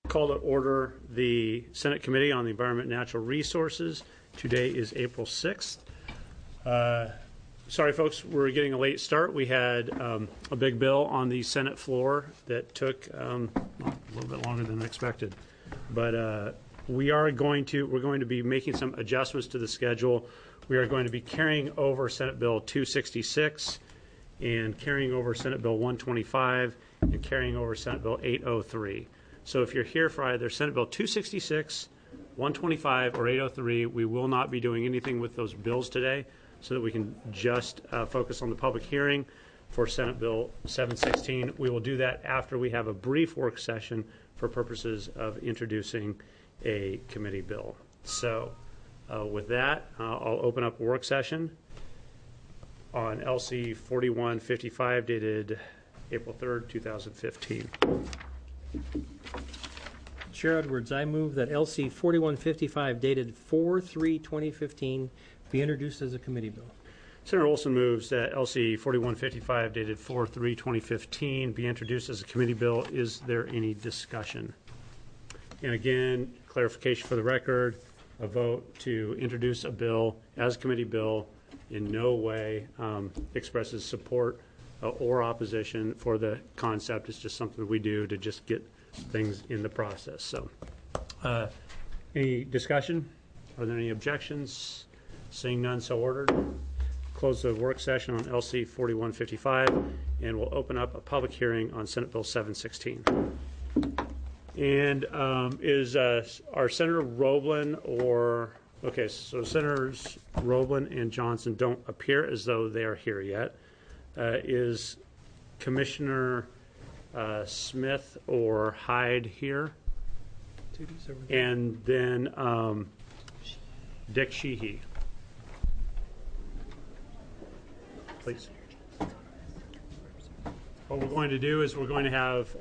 Call to order the Senate Committee on the Environment and Natural Resources. Today is April 6th. Sorry, folks, we're getting a late start. We had a big bill on the Senate floor that took a little bit longer than expected. But we're going to be making some adjustments to the schedule. We are going to be carrying over Senate Bill 266 and carrying over Senate Bill 125 and carrying over Senate Bill 803. So if you're here for either Senate Bill 266, 125, or 803, we will not be doing anything with those bills today so that we can just focus on the public hearing for Senate Bill 716. We will do that after we have a brief work session for purposes of introducing a committee bill. So with that, I'll open up a work session on LC 4155 dated April 3rd, 2015. Chair Edwards, I move that LC 4155 dated 4/3/2015 be introduced as a committee bill. Senator Olson moves that LC 4155 dated 4/3/2015 be introduced as a committee bill. Is there any discussion? And again, clarification for the record, a vote to introduce a bill as a committee bill in no way expresses support or opposition for the concept. It's just something we do to just get things in the process. So any discussion? Are there any objections? Seeing none, so ordered. Close the work session on LC 4155, and we'll open up a public hearing on Senate Bill 716. And is our Senator Roblin or, okay, so Senators Roblin and Johnson don't appear as though they are here yet. Is Commissioner Smith or Hyde here? And then Dick Sheehy. Please. What we're going to do is we're going to have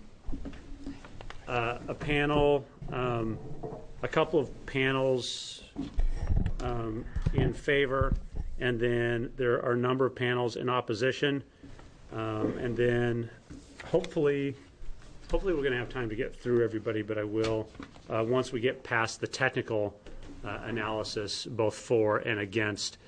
a panel, a couple of panels in favor, and then there are a number of panels in opposition, and then hopefully we're going to have time to get through everybody, but I will, once we get past the technical analysis, both for and against,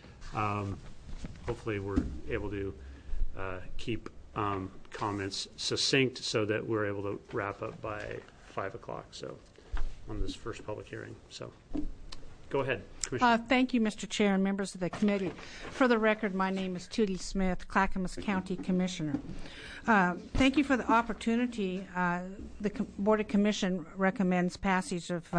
hopefully we're able to keep comments succinct so that we're able to wrap up by 5 o'clock, so on this first public hearing. So go ahead, Commissioner. Thank you, Mr. Chair and members of the committee. For the record, my name is Tootie Smith, Clackamas County Commissioner. Thank you for the opportunity. The Board of Commission recommends passage of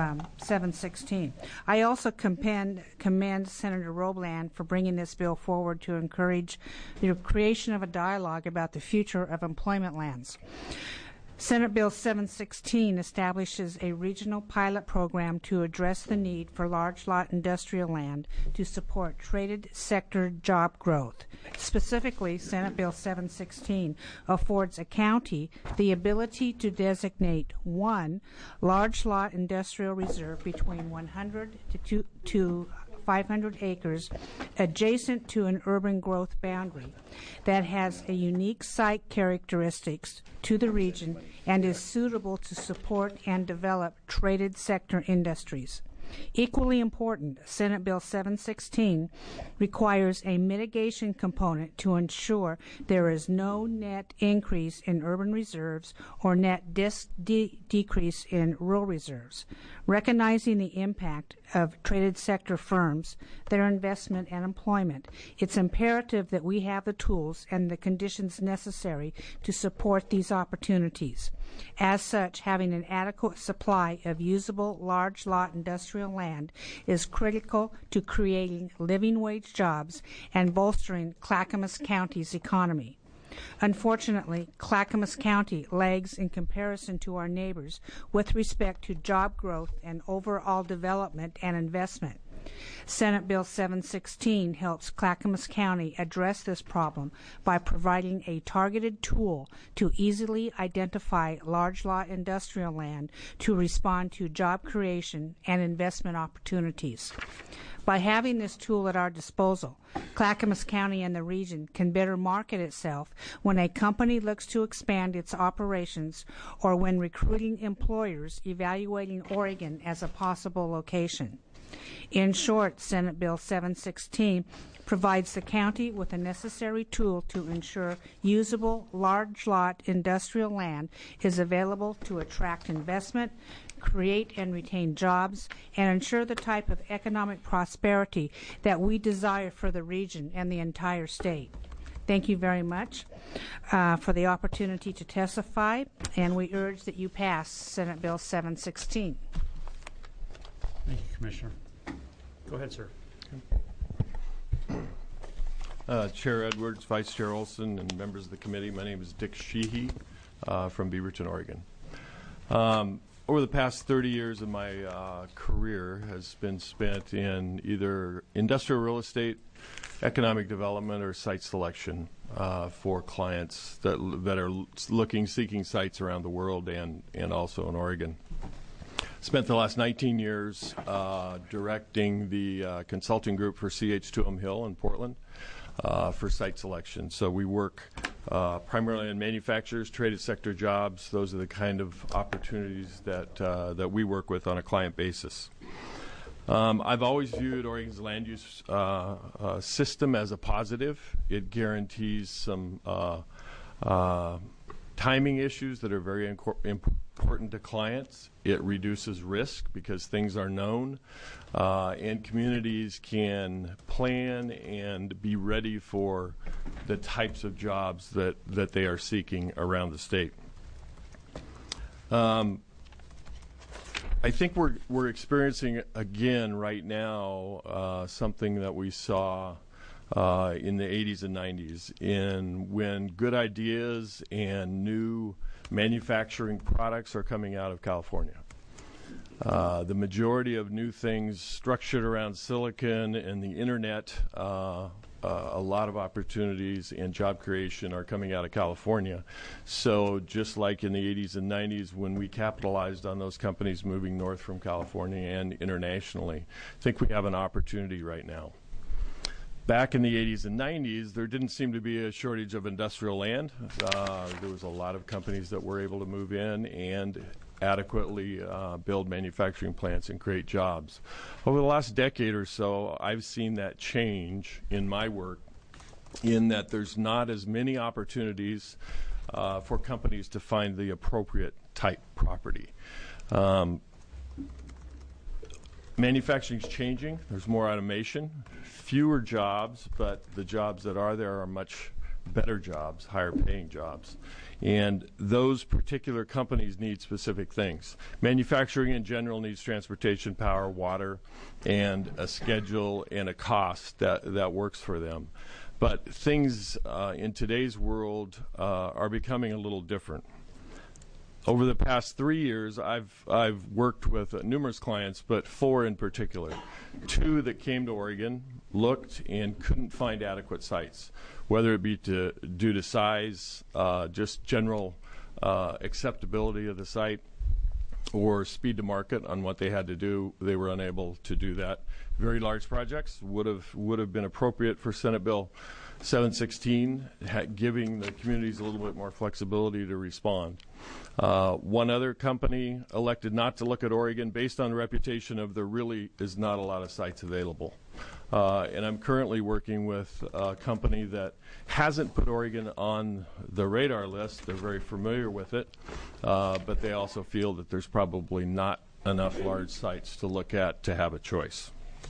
716. I also commend Senator Roblin for bringing this bill forward to encourage the creation of a dialogue about the future of employment lands. Senate Bill 716 establishes a regional pilot program to address the need for large lot industrial land to support traded sector job growth. Specifically, Senate Bill 716 affords a county the ability to designate one large lot industrial reserve between 100 to 500 acres adjacent to an urban growth boundary that has a unique site characteristics to the region and is suitable to support and develop traded sector industries. Equally important, Senate Bill 716 requires a mitigation component to ensure there is no net increase in urban reserves or net decrease in rural reserves. Recognizing the impact of traded sector firms, their investment and employment, it's imperative that we have the tools and the conditions necessary to support these opportunities. As such, having an adequate supply of usable large lot industrial land is critical to creating living wage jobs and bolstering Clackamas County's economy. Unfortunately, Clackamas County lags in comparison to our neighbors with respect to job growth and overall development and investment. Senate Bill 716 helps Clackamas County address this problem by providing a targeted tool to easily identify large lot industrial land to respond to job creation and investment opportunities. By having this tool at our disposal, Clackamas County and the region can better market itself when a company looks to expand its operations or when recruiting employers evaluating Oregon as a possible location. In short, Senate Bill 716 provides the county with the necessary tool to ensure usable large lot industrial land is available to attract investment, create and retain jobs, and ensure the type of economic prosperity that we desire for the region and the entire state. Thank you very much for the opportunity to testify, and we urge that you pass Senate Bill 716. Thank you, Commissioner. Go ahead, sir. Chair Edwards, Vice Chair Olson, and members of the committee, my name is Dick Sheehy from Beaverton, Oregon. Over the past 30 years of my career has been spent in either industrial real estate, economic development, or site selection for clients that are seeking sites around the world and also in Oregon. Spent the last 19 years directing the consulting group for CH2M Hill in Portland for site selection. So we work primarily in manufacturers, traded sector jobs. Those are the kind of opportunities that we work with on a client basis. I've always viewed Oregon's land use system as a positive. It guarantees some timing issues that are very important to clients. It reduces risk because things are known, and communities can plan and be ready for the types of jobs that they are seeking around the state. I think we're experiencing again right now something that we saw in the 80s and 90s, when good ideas and new manufacturing products are coming out of California. The majority of new things structured around silicon and the internet, a lot of opportunities and job creation are coming out of California. So just like in the 80s and 90s when we capitalized on those companies moving north from California and internationally, I think we have an opportunity right now. Back in the 80s and 90s, there didn't seem to be a shortage of industrial land. There was a lot of companies that were able to move in and adequately build manufacturing plants and create jobs. Over the last decade or so, I've seen that change in my work, in that there's not as many opportunities for companies to find the appropriate type property. Manufacturing's changing. There's more automation, fewer jobs, but the jobs that are there are much better jobs, higher paying jobs. And those particular companies need specific things. Manufacturing in general needs transportation, power, water, and a schedule and a cost that works for them. But things in today's world are becoming a little different. Over the past 3 years, I've worked with numerous clients, but 4 in particular. 2 that came to Oregon, looked, and couldn't find adequate sites, whether it be due to size, just general acceptability of the site, or speed to market on what they had to do. They were unable to do that. Very large projects would have been appropriate for Senate Bill 716, giving the communities a little bit more flexibility to respond. One other company elected not to look at Oregon based on the reputation of there really is not a lot of sites available. And I'm currently working with a company that hasn't put Oregon on the radar list. They're very familiar with it, but they also feel that there's probably not enough large sites to look at to have a choice.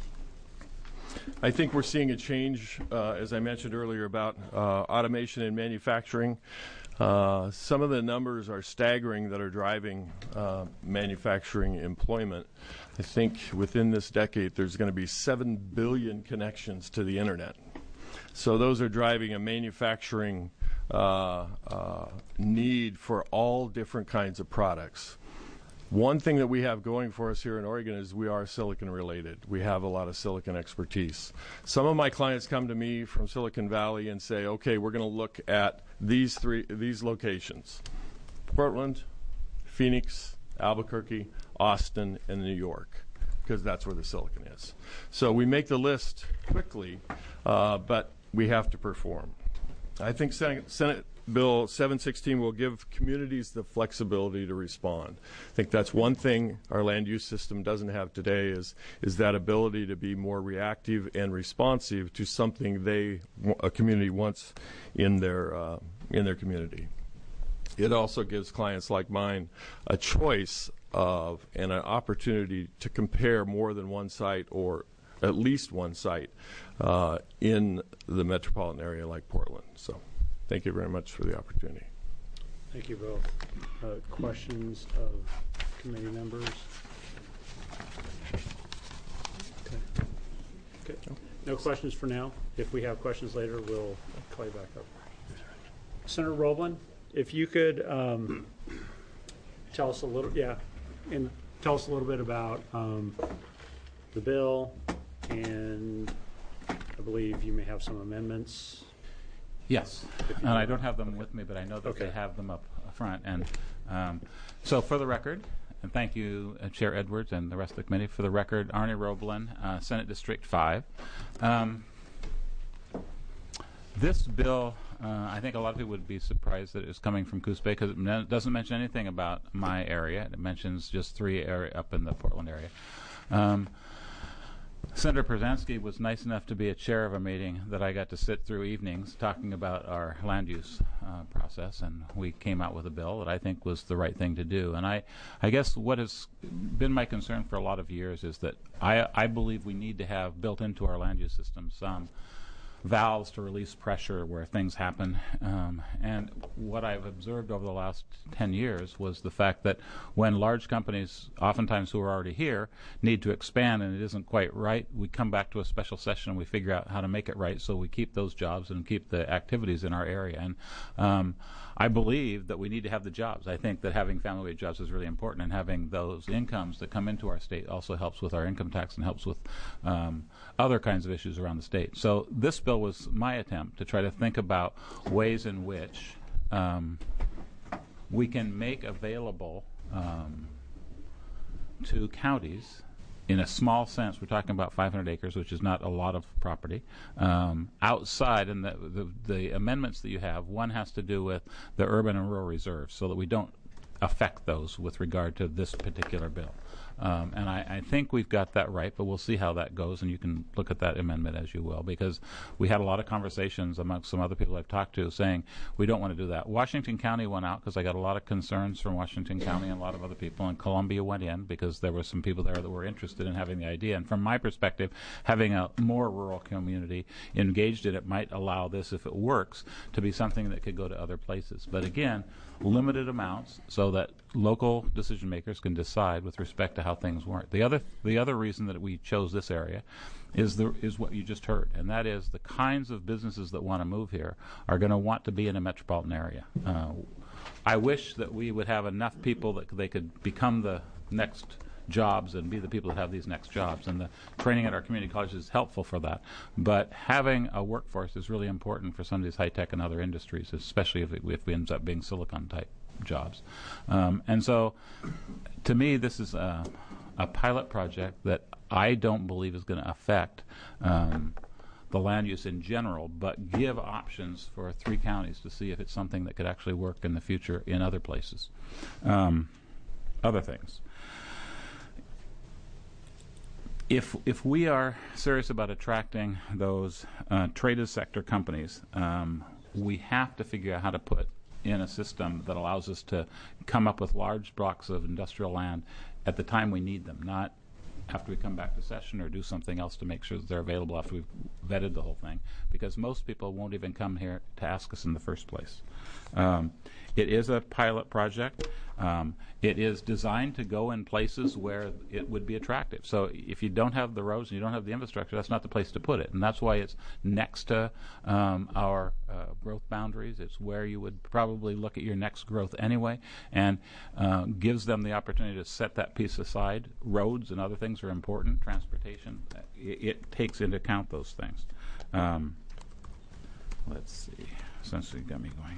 I think we're seeing a change, as I mentioned earlier, about automation in manufacturing. Some of the numbers are staggering that are driving manufacturing employment. I think within this decade there's going to be 7 billion connections to the internet. So those are driving a manufacturing need for all different kinds of products. One thing that we have going for us here in Oregon is we are silicon related. We have a lot of silicon expertise. Some of my clients come to me from Silicon Valley and say, okay, we're going to look at these locations: Portland, Phoenix, Albuquerque, Austin, and New York, because that's where the silicon is. So we make the list quickly, but we have to perform. I think Senate Bill 716 will give communities the flexibility to respond. I think that's one thing our land use system doesn't have today is that ability to be more reactive and responsive to something a community wants in their community. It also gives clients like mine a choice of and an opportunity to compare more than one site, or at least one site in the metropolitan area like Portland. So thank you very much for the opportunity. Thank you both. Questions of committee members? Okay. No questions for now. If we have questions later, we'll call you back up. Senator Roblin, if you could tell us a little bit about the bill, and I believe you may have some amendments. Yes, and I don't have them with me, but I know that they have them up front. And so for the record, and thank you, Chair Edwards and the rest of the committee, for the record, Arnie Roblin, Senate District 5. This bill, I think a lot of people would be surprised that it's coming from Coos Bay, because it doesn't mention anything about my area. It mentions just 3 areas up in the Portland area. Senator Przansky was nice enough to be a chair of a meeting that I got to sit through evenings talking about our land use process, and we came out with a bill that I think was the right thing to do. And I guess what has been my concern for a lot of years is that I believe we need to have built into our land use system some valves to release pressure where things happen. And what I've observed over the last 10 years was the fact that when large companies, oftentimes who are already here, need to expand and it isn't quite right, we come back to a special session and we figure out how to make it right so we keep those jobs and keep the activities in our area. And I believe that we need to have the jobs. I think that having family wage jobs is really important, and having those incomes that come into our state also helps with our income tax and helps with other kinds of issues around the state. So this bill was my attempt to try to think about ways in which we can make available to counties, in a small sense, we're talking about 500 acres, which is not a lot of property, outside, and the amendments that you have, one has to do with the urban and rural reserves, so that we don't affect those with regard to this particular bill. And I think we've got that right, but we'll see how that goes, and you can look at that amendment as you will, because we had a lot of conversations amongst some other people I've talked to saying we don't want to do that. Washington County went out because I got a lot of concerns from Washington County and a lot of other people, and Columbia went in because there were some people there that were interested in having the idea. And from my perspective, having a more rural community engaged in it might allow this, if it works, to be something that could go to other places. But again, limited amounts so that local decision makers can decide with respect to how things work. The other reason that we chose this area is what you just heard, and that is the kinds of businesses that want to move here are going to want to be in a metropolitan area. I wish that we would have enough people that they could become the next jobs and be the people that have these next jobs, and the training at our community colleges is helpful for that. But having a workforce is really important for some of these high-tech and other industries, especially if it ends up being silicon-type jobs. And so, to me, this is a pilot project that I don't believe is going to affect the land use in general, but give options for 3 counties to see if it's something that could actually work in the future in other places. Other things. If we are serious about attracting those traded sector companies, we have to figure out how to put in a system that allows us to come up with large blocks of industrial land at the time we need them, not after we come back to session or do something else to make sure that they're available after we've vetted the whole thing, because most people won't even come here to ask us in the first place. It is a pilot project. It is designed to go in places where it would be attractive. So if you don't have the roads and you don't have the infrastructure, that's not the place to put it. And that's why it's next to our growth boundaries. It's where you would probably look at your next growth anyway, and gives them the opportunity to set that piece aside. Roads and other things are important. Transportation, it takes into account those things. Let's see, since you got me going.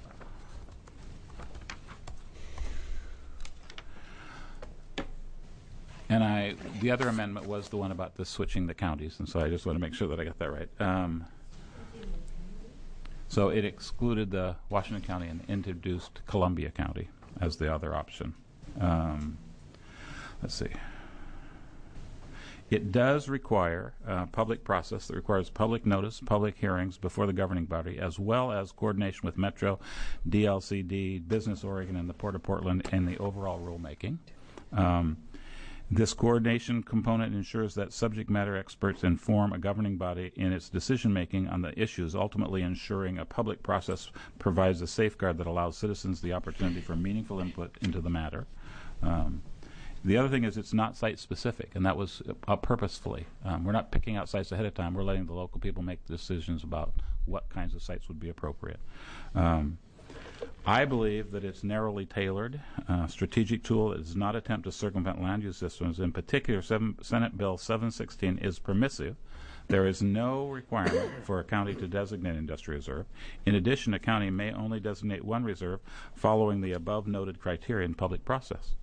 And the other amendment was the one about the switching the counties, and so I just want to make sure that I got that right. So it excluded the Washington County and introduced Columbia County as the other option. Let's see. It does require a public process that requires public notice, public hearings before the governing body, as well as coordination with Metro, DLCD, Business Oregon, and the Port of Portland in the overall rulemaking. This coordination component ensures that subject matter experts inform a governing body in its decision-making on the issues, ultimately ensuring a public process provides a safeguard that allows citizens the opportunity for meaningful input into the matter. The other thing is it's not site-specific, and that was purposefully. We're not picking out sites ahead of time. We're letting the local people make decisions about what kinds of sites would be appropriate. I believe that it's narrowly tailored, strategic tool that does not attempt to circumvent land use systems. In particular, Senate Bill 716 is permissive. There is no requirement for a county to designate industrial reserve. In addition, a county may only designate one reserve following the above noted criteria in public process.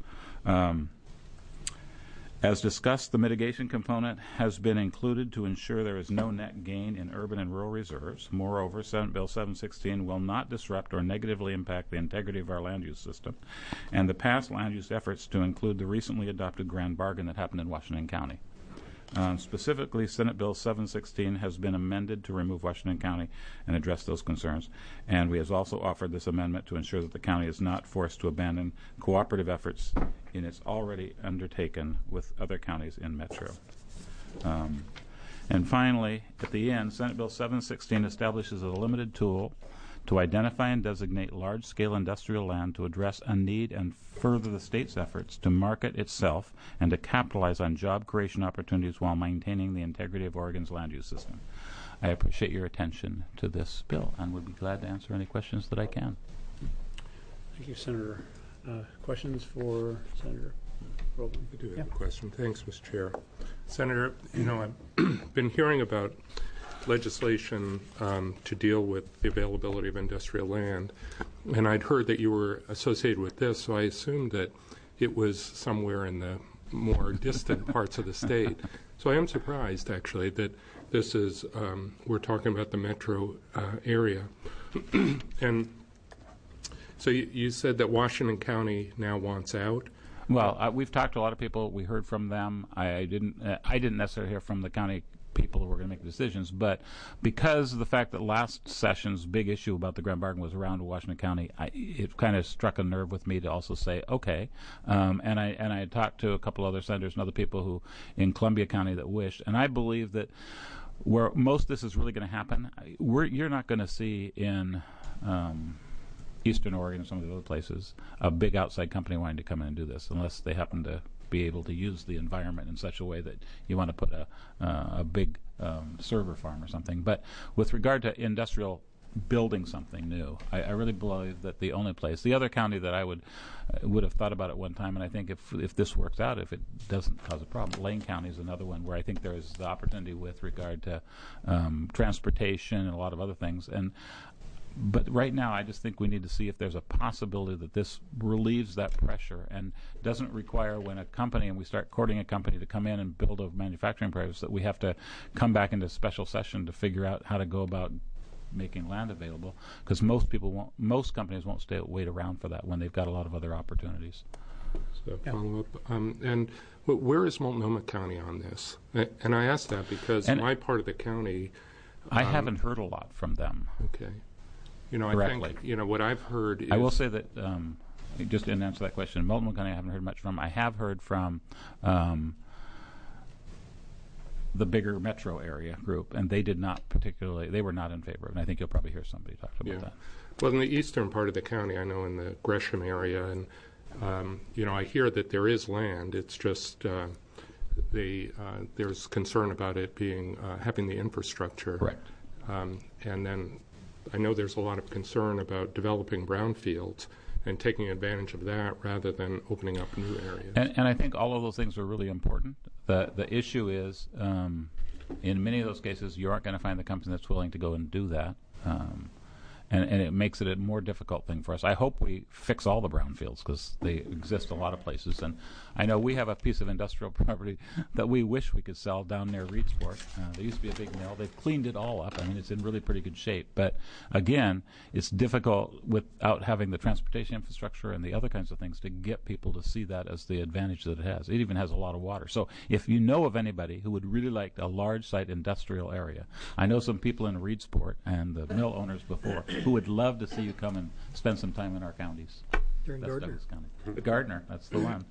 As discussed, the mitigation component has been included to ensure there is no net gain in urban and rural reserves. Moreover, Senate Bill 716 will not disrupt or negatively impact the integrity of our land use system and the past land use efforts to include the recently adopted grand bargain that happened in Washington County. Specifically, Senate Bill 716 has been amended to remove Washington County and address those concerns. And we have also offered this amendment to ensure that the county is not forced to abandon cooperative efforts in its already undertaken with other counties in Metro. And finally, at the end, Senate Bill 716 establishes a limited tool to identify and designate large-scale industrial land to address a need and further the state's efforts to market itself and to capitalize on job creation opportunities while maintaining the integrity of Oregon's land use system. I appreciate your attention to this bill and would be glad to answer any questions that I can. Thank you, Senator. Questions for Senator Robin? I do have a question. Thanks, Mr. Chair. Senator, I've been hearing about legislation to deal with the availability of industrial land, and I'd heard that you were associated with this, so I assumed that it was somewhere in the more distant parts of the state. So I am surprised, actually, that this is, we're talking about the metro area. And so you said that Washington County now wants out. Well, we've talked to a lot of people. We heard from them. I didn't necessarily hear from the county people who were going to make decisions, but because of the fact that last session's big issue about the grand bargain was around Washington County, it kind of struck a nerve with me to also say, okay. And I had talked to a couple other senators and other people who in Columbia County that wished, and I believe that where most of this is really going to happen, you're not going to see in Eastern Oregon and some of the other places a big outside company wanting to come in and do this unless they happen to be able to use the environment in such a way that you want to put a big server farm or something. But with regard to industrial building something new, I really believe that the only place, the other county that I would have thought about at one time, and I think if this works out, if it doesn't cause a problem, Lane County is another one where I think there is the opportunity with regard to transportation and a lot of other things. But right now, I just think we need to see if there's a possibility that this relieves that pressure and doesn't require when a company, and we start courting a company to come in and build a manufacturing process, that we have to come back into special session to figure out how to go about making land available, because most companies won't wait around for that when they've got a lot of other opportunities. So follow up. And where is Multnomah County on this? And I ask that because my part of the county, I haven't heard a lot from them. Okay. I directly. think, what I've heard is... I will say that, just to answer that question, Multnomah County I haven't heard much from. I have heard from the bigger metro area group, and they were not in favor of it. And I think you'll probably hear somebody talk about that. Well, in the eastern part of the county, I know in the Gresham area, and I hear that there is land. It's just there's concern about it being having the infrastructure. Correct. And then I know there's a lot of concern about developing brownfields and taking advantage of that rather than opening up new areas. And I think all of those things are really important. The issue is, in many of those cases, you aren't going to find the company that's willing to go and do that. And it makes it a more difficult thing for us. I hope we fix all the brownfields because they exist a lot of places. And I know we have a piece of industrial property that we wish we could sell down near Reedsport. There used to be a big mill. They've cleaned it all up. I mean, it's in really pretty good shape. But again, it's difficult without having the transportation infrastructure and the other kinds of things to get people to see that as the advantage that it has. It even has a lot of water. So if you know of anybody who would really like a large site industrial area, I know some people in Reedsport and the mill owners before who would love to see you come and spend some time in our counties. During That's Gardner. Douglas County. Gardner, that's the one.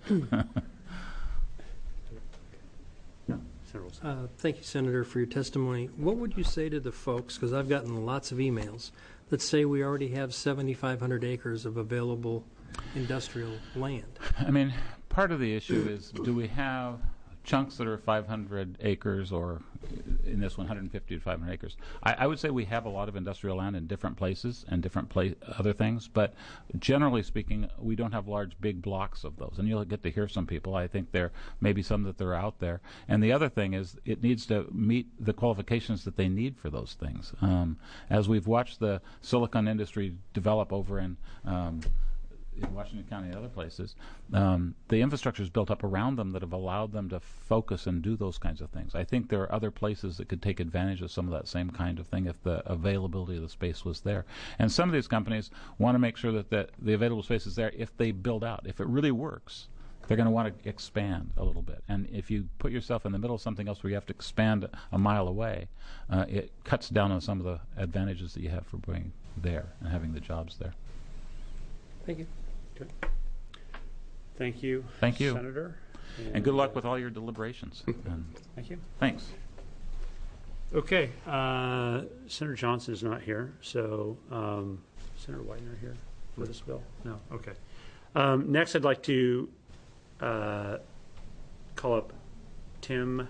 Thank you, Senator, for your testimony. What would you say to the folks, because I've gotten lots of emails, that say we already have 7,500 acres of available industrial land? I mean, part of the issue is, do we have chunks that are 500 acres or in this one 150 to 500 acres? I would say we have a lot of industrial land in different places and different other things, but generally speaking, we don't have large big blocks of those. And you'll get to hear some people. I think there may be some that they're out there. And the other thing is it needs to meet the qualifications that they need for those things. As we've watched the silicon industry develop over in Washington County and other places, the infrastructure is built up around them that have allowed them to focus and do those kinds of things. I think there are other places that could take advantage of some of that same kind of thing if the availability of the space was there. And some of these companies want to make sure that the available space is there if they build out. If it really works, they're going to want to expand a little bit. And if you put yourself in the middle of something else where you have to expand a mile away, it cuts down on some of the advantages that you have for being there and having the jobs there. Thank you. Okay. Thank you. Thank you. Senator. And good luck with all your deliberations. Thank you. Thanks. Okay. Senator Johnson is not here, so Senator Widener here for this bill? No. Okay. Next, I'd like to call up Tim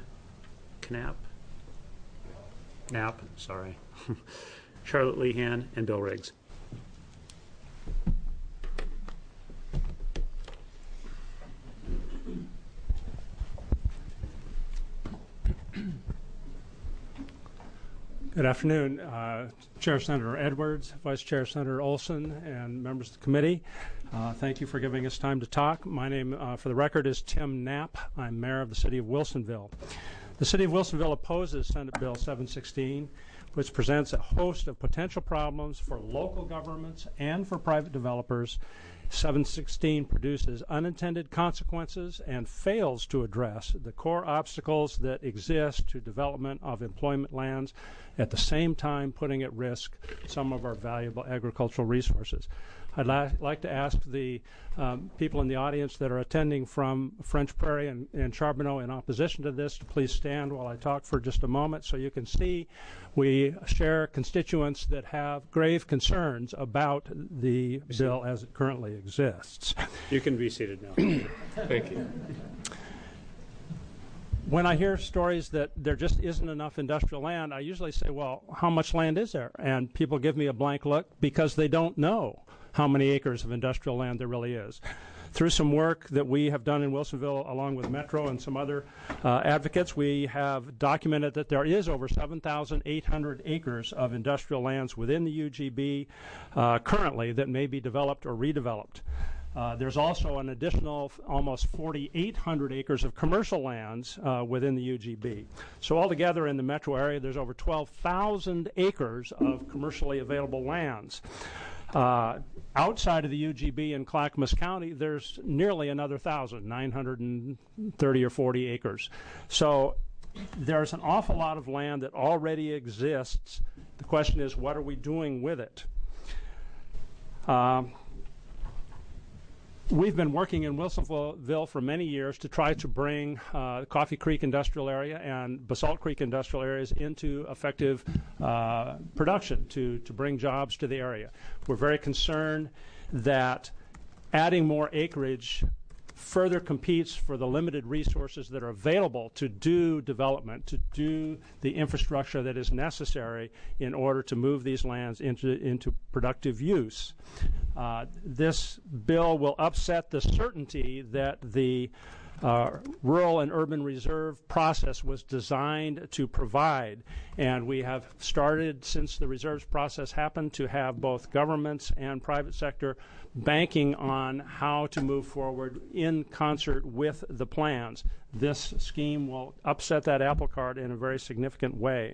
Knapp, sorry, Charlotte Lehan, and Bill Riggs. Good afternoon, Chair Senator Edwards, Vice Chair Senator Olson, and members of the committee. Thank you for giving us time to talk. My name, for the record, is Tim Knapp. I'm mayor of the city of Wilsonville. The city of Wilsonville opposes Senate Bill 716, which presents a host of potential problems for local governments and for private developers. 716 produces unintended consequences and fails to address the core obstacles that exist to development of employment lands, at the same time putting at risk some of our valuable agricultural resources. I'd like to ask the people in the audience that are attending from French Prairie and Charbonneau in opposition to this to please stand while I talk for just a moment so you can see we share constituents that have grave concerns about the bill as it currently exists. You can be seated now. Thank you. When I hear stories that there just isn't enough industrial land, I usually say, well, how much land is there? And people give me a blank look because they don't know how many acres of industrial land there really is. Through some work that we have done in Wilsonville, along with Metro and some other advocates, we have documented that there is over 7,800 acres of industrial lands within the UGB currently that may be developed or redeveloped. There's also an additional almost 4,800 acres of commercial lands within the UGB. So altogether in the metro area, there's over 12,000 acres of commercially available lands. Outside of the UGB in Clackamas County, there's nearly another 1,000, 930 or 40 acres. So there's an awful lot of land that already exists. The question is, what are we doing with it? we've been working in Wilsonville for many years to try to bring Coffee Creek Industrial Area and Basalt Creek Industrial Areas into effective production to bring jobs to the area. We're very concerned that adding more acreage further competes for the limited resources that are available to do development, to do the infrastructure that is necessary in order to move these lands into productive use. This bill will upset the certainty that the rural and urban reserve process was designed to provide. And we have started, since the reserves process happened, to have both governments and private sector banking on how to move forward in concert with the plans. This scheme will upset that apple cart in a very significant way.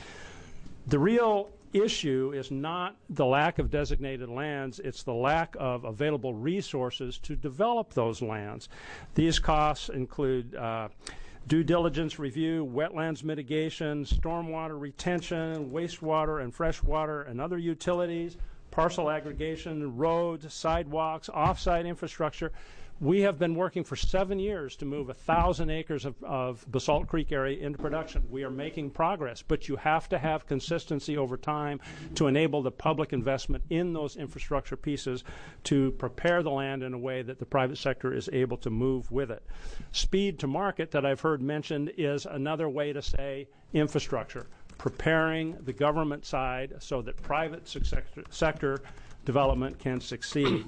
The real issue is not the lack of designated lands, it's the lack of available resources to develop those lands. These costs include due diligence review, wetlands mitigation, stormwater retention, wastewater and freshwater and other utilities, parcel aggregation, roads, sidewalks, off-site infrastructure. We have been working for 7 years to move 1,000 acres of Basalt Creek area into production. We are making progress, but you have to have consistency over time to enable the public investment in those infrastructure pieces to prepare the land in a way that the private sector is able to move with it. Speed to market that I've heard mentioned is another way to say infrastructure, preparing the government side so that private sector development can succeed.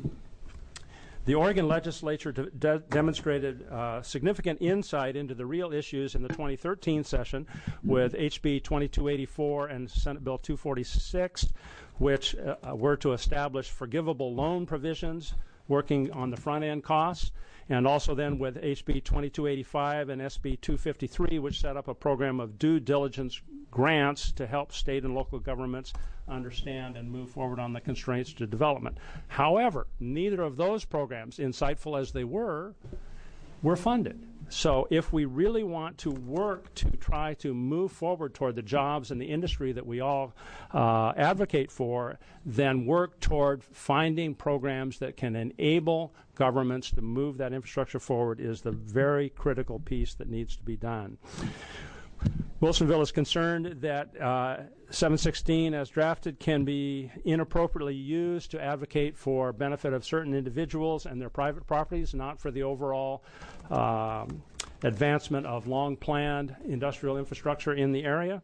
The Oregon legislature demonstrated significant insight into the real issues in the 2013 session with HB 2284 and Senate Bill 246, which were to establish forgivable loan provisions working on the front-end costs, and also then with HB 2285 and SB 253, which set up a program of due diligence grants to help state and local governments understand and move forward on the constraints to development. However, neither of those programs, insightful as they were funded. So if we really want to work to try to move forward toward the jobs and the industry that we all advocate for, then work toward finding programs that can enable governments to move that infrastructure forward is the very critical piece that needs to be done. Wilsonville is concerned that 716 as drafted can be inappropriately used to advocate for benefit of certain individuals and their private properties, not for the overall advancement of long-planned industrial infrastructure in the area.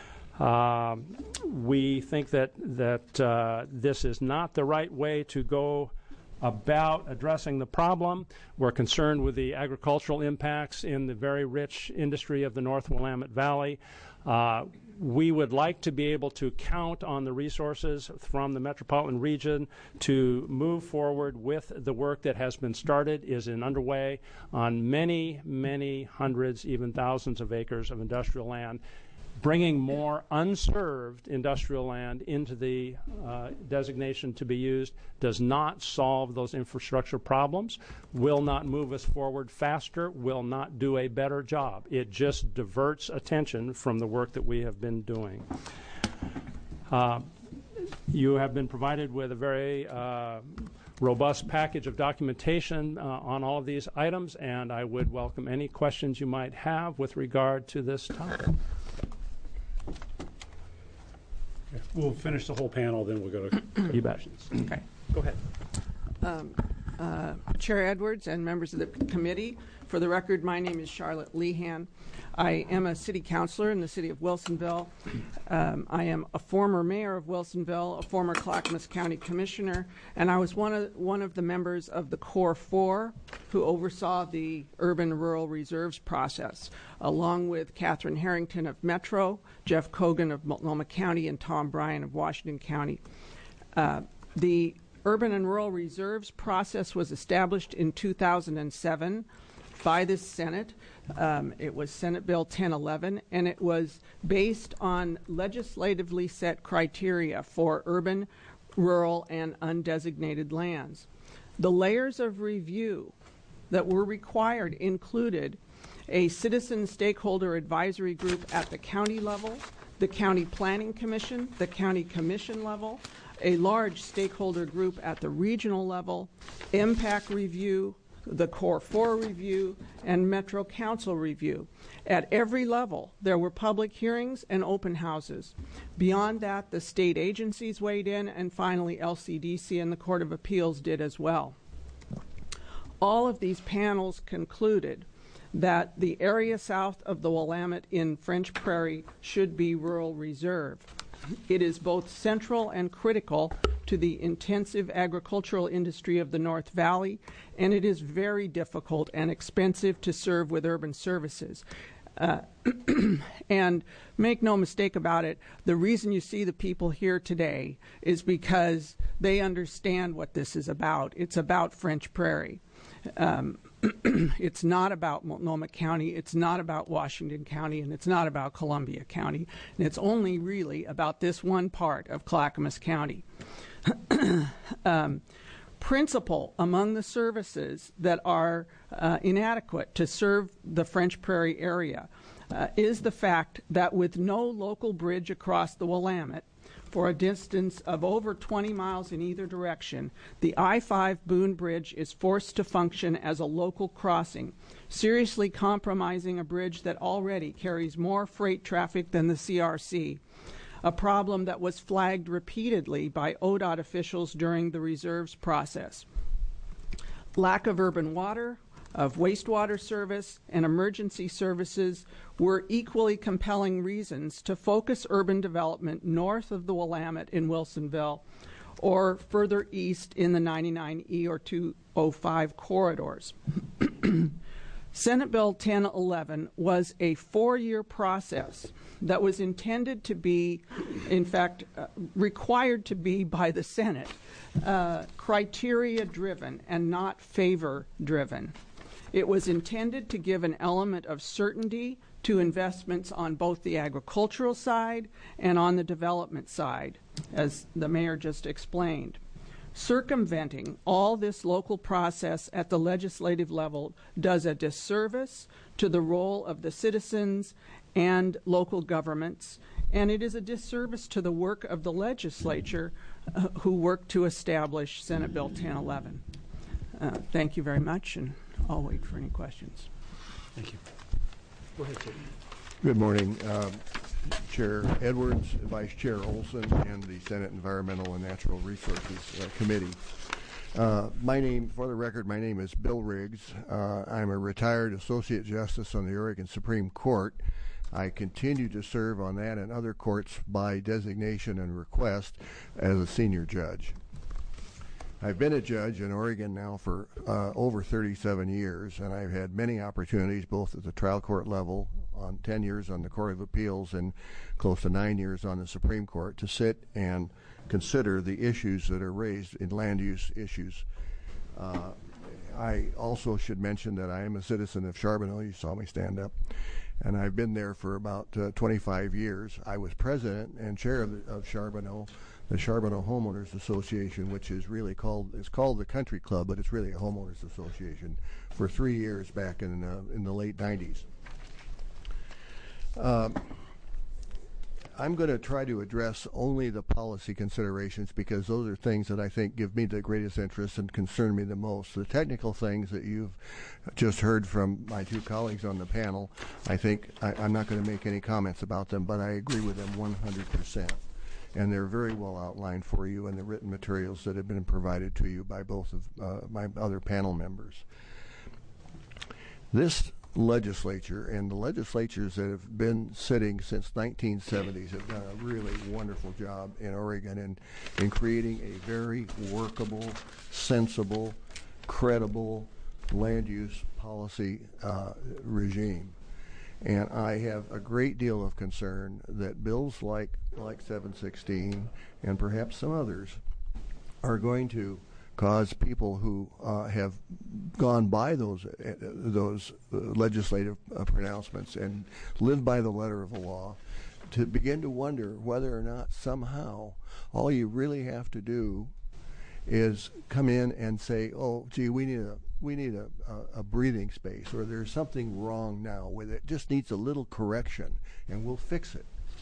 We think that this is not the right way to go about addressing the problem. We're concerned with the agricultural impacts in the very rich industry of the North Willamette Valley. We would like to be able to count on the resources from the metropolitan region to move forward with the work that has been started, is underway on many, many hundreds, even thousands of acres of industrial land. Bringing more unserved industrial land into the designation to be used does not solve those infrastructure problems, will not move us forward faster, will not do a better job. It just diverts attention from the work that we have been doing. You have been provided with a very robust package of documentation on all of these items, and I would welcome any questions you might have with regard to this topic. We'll finish the whole panel, then we'll go to questions. Okay. Go ahead. Chair Edwards and members of the committee, for the record, my name is Charlotte Lehan. I am a city councilor in the city of Wilsonville. I am a former mayor of Wilsonville, a former Clackamas County commissioner, and I was one of the members of the Core 4 who oversaw the urban-rural reserves process, along with Catherine Harrington of Metro, Jeff Kogan of Multnomah County, and Tom Bryan of Washington County. The urban and rural reserves process was established in 2007 by the Senate. It was Senate Bill 1011, and it was based on legislatively set criteria for urban, rural, and undesignated lands. The layers of review that were required included a citizen stakeholder advisory group at the county level, the county planning commission, the county commission level, a large stakeholder group at the regional level, impact review, the Core 4 review, and Metro Council review. At every level, there were public hearings and open houses. Beyond that, the state agencies weighed in, and finally LCDC and the Court of Appeals did as well. All of these panels concluded that the area south of the Willamette in French Prairie should be rural reserve. It is both central and critical to the intensive agricultural industry of the North Valley, and it is very difficult and expensive to serve with urban services. And make no mistake about it, the reason you see the people here today is because they understand what this is about. It's about French Prairie. It's not about Multnomah County, it's not about Washington County, and it's not about Columbia County. And it's only really about this one part of Clackamas County. Principal among the services that are inadequate to serve the French Prairie area is the fact that with no local bridge across the Willamette, for a distance of over 20 miles in either direction, the I-5 Boone Bridge is forced to function as a local crossing, seriously compromising a bridge that already carries more freight traffic than the CRC, a problem that was flagged repeatedly by ODOT officials during the reserves process. Lack of urban water, of wastewater service, and emergency services were equally compelling reasons to focus urban development north of the Willamette in Wilsonville or further east in the 99E or 205 corridors. Senate Bill 1011 was a 4-year process that was intended to be, in fact, required to be by the Senate, criteria-driven and not favor-driven. It was intended to give an element of certainty to investments on both the agricultural side and on the development side, as the mayor just explained. Circumventing all this local process at the legislative level does a disservice to the role of the citizens and local governments, and it is a disservice to the work of the legislature who worked to establish Senate Bill 1011. Thank you very much, and I'll wait for any questions. Thank you. Go ahead, Chair. Good morning, Chair Edwards, Vice Chair Olson, and the Senate Environmental and Natural Resources Committee. For the record, my name is Bill Riggs. I'm a retired Associate Justice on the Oregon Supreme Court. I continue to serve on that and other courts by designation and request as a senior judge. I've been a judge in Oregon now for over 37 years, and I've had many opportunities both at the trial court level, on 10 years on the Court of Appeals and close to 9 years on the Supreme Court, to sit and consider the issues that are raised in land use issues. I also should mention that I am a citizen of Charbonneau. You saw me stand up. And I've been there for about 25 years. I was president and chair of Charbonneau, the Charbonneau Homeowners Association, which is really called the Country Club, but it's really a homeowners association, for 3 years back in the late 90s. I'm going to try to address only the policy considerations because those are things that I think give me the greatest interest and concern me the most. The technical things that you've just heard from my two colleagues on the panel, I think I'm not going to make any comments about them, but I agree with them 100%. And they're very well outlined for you in the written materials that have been provided to you by both of my other panel members. This legislature and the legislatures that have been sitting since 1970s have done a really wonderful job in Oregon in creating a very workable, sensible, credible land use policy regime. And I have a great deal of concern that bills like 716 and perhaps some others are going to cause people who have gone by those legislative pronouncements and lived by the letter of the law to begin to wonder whether or not somehow all you really have to do is come in and say, oh, gee, we need a breathing space, or there's something wrong now with it. Just needs a little correction, and we'll fix it.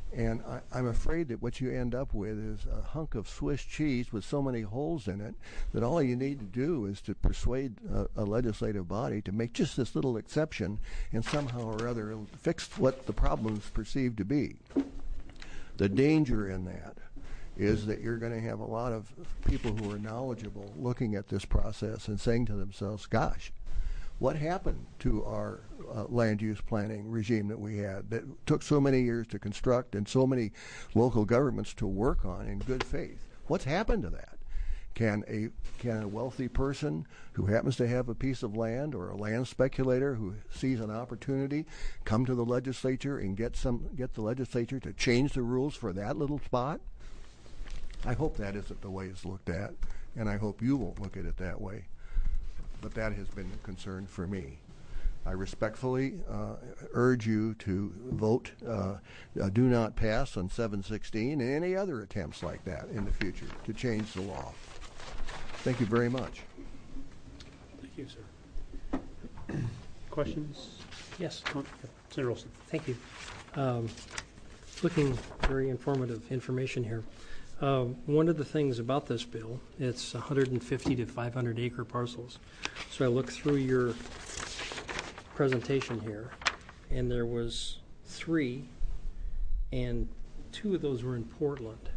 And I'm afraid that what you end up with is a hunk of Swiss cheese with so many holes in it that all you need to do is to persuade a legislative body to make just this little exception, and somehow or other it'll fix what the problem is perceived to be. The danger in that is that you're going to have a lot of people who are knowledgeable looking at this process and saying to themselves, gosh, what happened to our land use planning regime that we had that took so many years to construct and so many local governments to work on in good faith? What's happened to that? Can a wealthy person who happens to have a piece of land, or a land speculator who sees an opportunity, come to the legislature and get the legislature to change the rules for that little spot? I hope that isn't the way it's looked at, and I hope you won't look at it that way. But that has been a concern for me. I respectfully urge you to vote do not pass on 716 and any other attempts like that in the future to change the law. Thank you very much. Thank you, sir. Questions? Yes. Senator Olson. Thank you. Looking very informative information here. One of the things about this bill, it's 150 to 500 acre parcels. So I looked through your presentation here, and there was 3, and 2 of those were in Portland.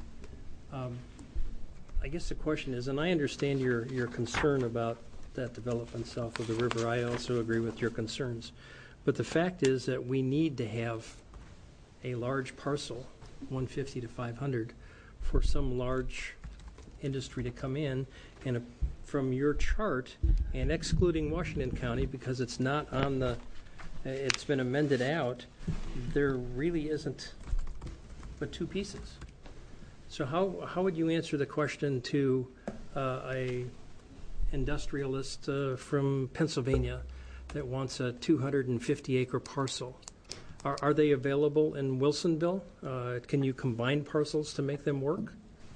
I guess the question is, and I understand your concern about that development south of the river. I also agree with your concerns. But the fact is that we need to have a large parcel, 150 to 500, for some large industry to come in. And from your chart, and excluding Washington County because it's not on the, it's been amended out, there really isn't but 2 pieces. So how would you answer the question to a industrialist from Pennsylvania that wants a 250 acre parcel? Are they available in Wilsonville? Can you combine parcels to make them work?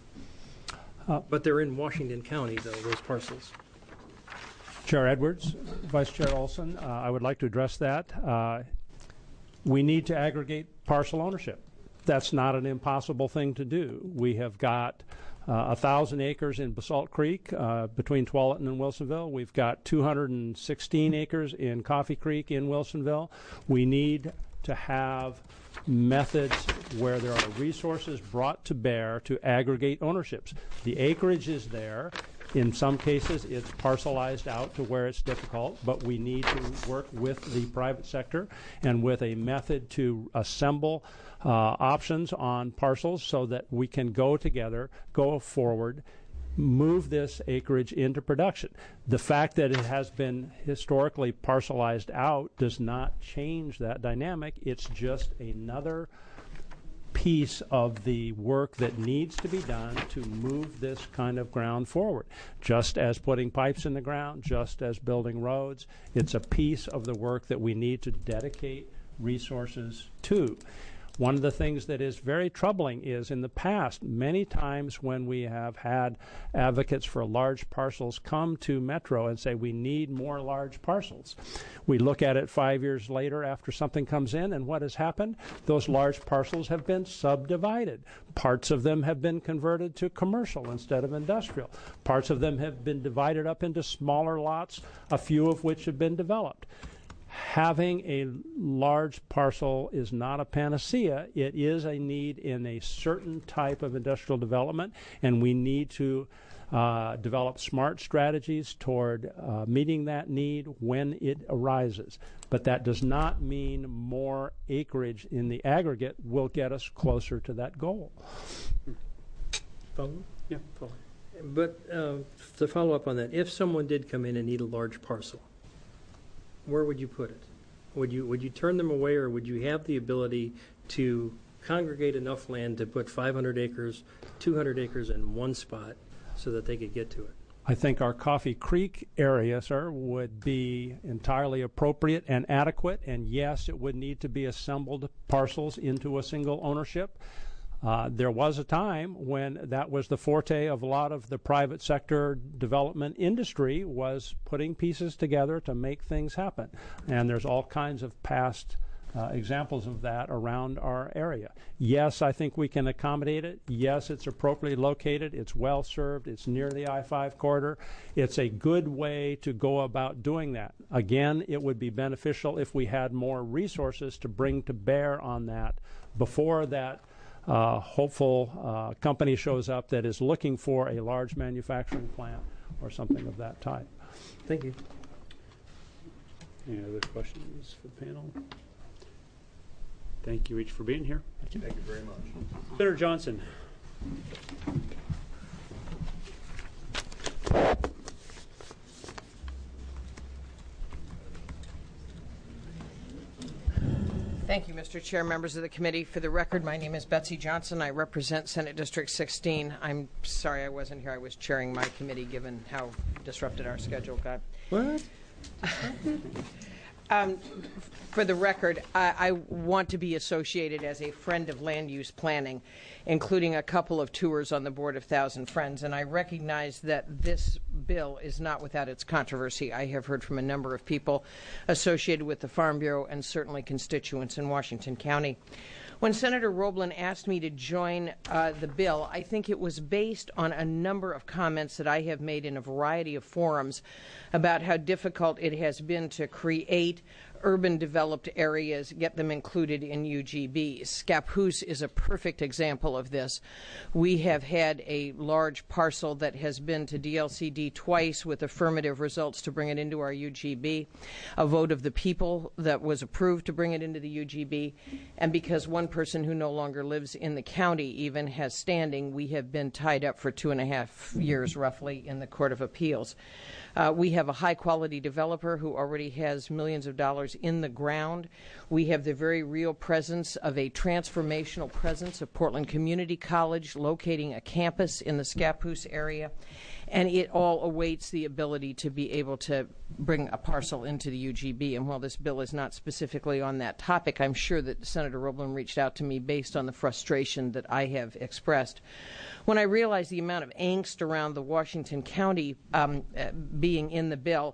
But they're in Washington County, though, those parcels. Chair Edwards, Vice Chair Olson, I would like to address that. We need to aggregate parcel ownership. That's not an impossible thing to do. We have got 1,000 acres in Basalt Creek between Tualatin and Wilsonville. We've got 216 acres in Coffee Creek in Wilsonville. We need to have methods where there are resources brought to bear to aggregate ownerships. The acreage is there. In some cases, it's parcelized out to where it's difficult, but we need to work with the private sector and with a method to assemble options on parcels so that we can go together, go forward, move this acreage into production. The fact that it has been historically parcelized out does not change that dynamic. It's just another piece of the work that needs to be done to move this kind of ground forward. Just as putting pipes in the ground, just as building roads, it's a piece of the work that we need to dedicate resources to. One of the things that is very troubling is in the past, many times when we have had advocates for large parcels come to Metro and say we need more large parcels. We look at it 5 years later after something comes in, and what has happened? Those large parcels have been subdivided. Parts of them have been converted to commercial instead of industrial. Parts of them have been divided up into smaller lots, a few of which have been developed. Having a large parcel is not a panacea. It is a need in a certain type of industrial development, and we need to develop smart strategies toward meeting that need when it arises. But that does not mean more acreage in the aggregate will get us closer to that goal. Follow? Yeah, follow. But to follow up on that, if someone did come in and need a large parcel, where would you put it? Would you turn them away, or would you have the ability to congregate enough land to put 500 acres, 200 acres in one spot so that they could get to it? I think our Coffee Creek area, sir, would be entirely appropriate and adequate, and yes, it would need to be assembled parcels into a single ownership. There was a time when that was the forte of a lot of the private sector development industry, was putting pieces together to make things happen. And there's all kinds of past examples of that around our area. Yes, I think we can accommodate it. Yes, it's appropriately located. It's well served. It's near the I-5 corridor. It's a good way to go about doing that. Again, it would be beneficial if we had more resources to bring to bear on that before that hopeful company shows up that is looking for a large manufacturing plant or something of that type. Thank you. Any other questions for the panel? Thank you each for being here. Thank you very much. Senator Johnson. Thank you, Mr. Chair, members of the committee. For the record, my name is Betsy Johnson. I represent Senate District 16. I'm sorry I wasn't here. I was chairing my committee given how disrupted our schedule got. What? For the record, I want to be associated as a friend of land use planning, including a couple of tours on the board of Thousand Friends, and I recognize that this bill is not without its controversy. I have heard from a number of people associated with the Farm Bureau and certainly constituents in Washington County. When Senator Roblin asked me to join the bill, I think it was based on a number of comments that I have made in a variety of forums about how difficult it has been to create urban developed areas, get them included in UGBs. Scappoose is a perfect example of this. We have had a large parcel that has been to DLCD twice with affirmative results to bring it into our UGB, a vote of the people that was approved to bring it into the UGB, and because one person who no longer lives in the county even has standing, we have been tied up for 2.5 years roughly in the Court of Appeals. We have a high-quality developer who already has millions of dollars in the ground. We have the very real presence of a transformational presence of Portland Community College locating a campus in the Scappoose area, and it all awaits the ability to be able to bring a parcel into the UGB. And while this bill is not specifically on that topic, I'm sure that Senator Roblin reached out to me based on the frustration that I have expressed. When I realized the amount of angst around the Washington County being in the bill,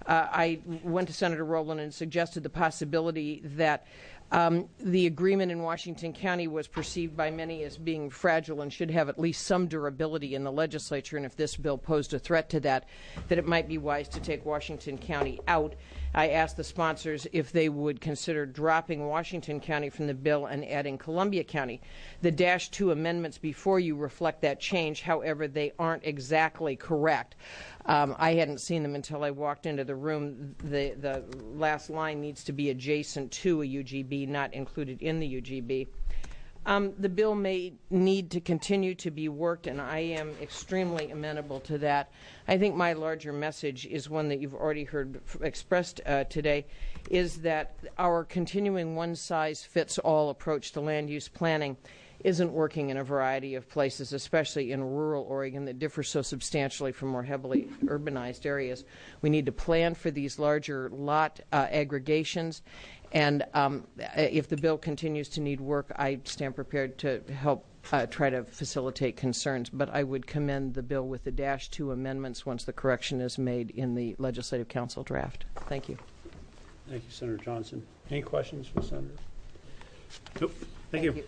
I went to Senator Roblin and suggested the possibility that the agreement in Washington County was perceived by many as being fragile and should have at least some durability in the legislature, and if this bill posed a threat to that, that it might be wise to take Washington County out. I asked the sponsors if they would consider dropping Washington County from the bill and adding Columbia County. The -2 amendments before you reflect that change. However, they aren't exactly correct. I hadn't seen them until I walked into the room. The last line needs to be adjacent to a UGB, not included in the UGB. The bill may need to continue to be worked, and I am extremely amenable to that. I think my larger message is one that you've already heard expressed today, is that our continuing one-size-fits-all approach to land use planning isn't working in a variety of places, especially in rural Oregon that differ so substantially from more heavily urbanized areas. We need to plan for these larger lot aggregations, and if the bill continues to need work, I stand prepared to help try to facilitate concerns, but I would commend the bill with the -2 amendments once the correction is made in the Legislative Council draft. Thank you. Thank you, Senator Johnson. Any questions for Senator? Nope. Thank you.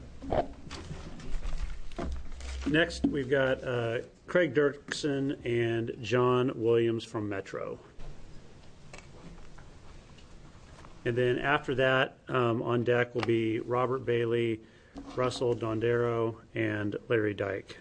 Next, we've got Craig Dirksen and John Williams from Metro. And then after that, on deck will be Robert Bailey, Russell Dondero, and Larry Dyke.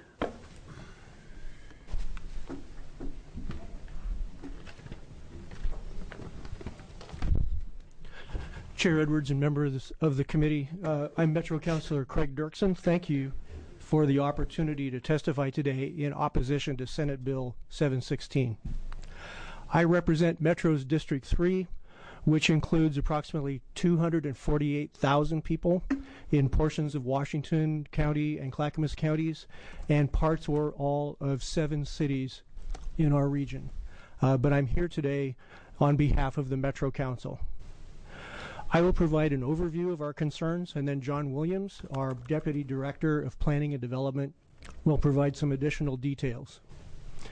Chair Edwards and members of the committee, I'm Metro Councilor Craig Dirksen. Thank you for the opportunity to testify today in opposition to Senate Bill 716. I represent Metro's District 3, which includes approximately 248,000 people in portions of Washington County and Clackamas counties, and parts or all of 7 cities in our region. But I'm here today on behalf of the Metro Council. I will provide an overview of our concerns, and then John Williams, our Deputy Director of Planning and Development, will provide some additional details.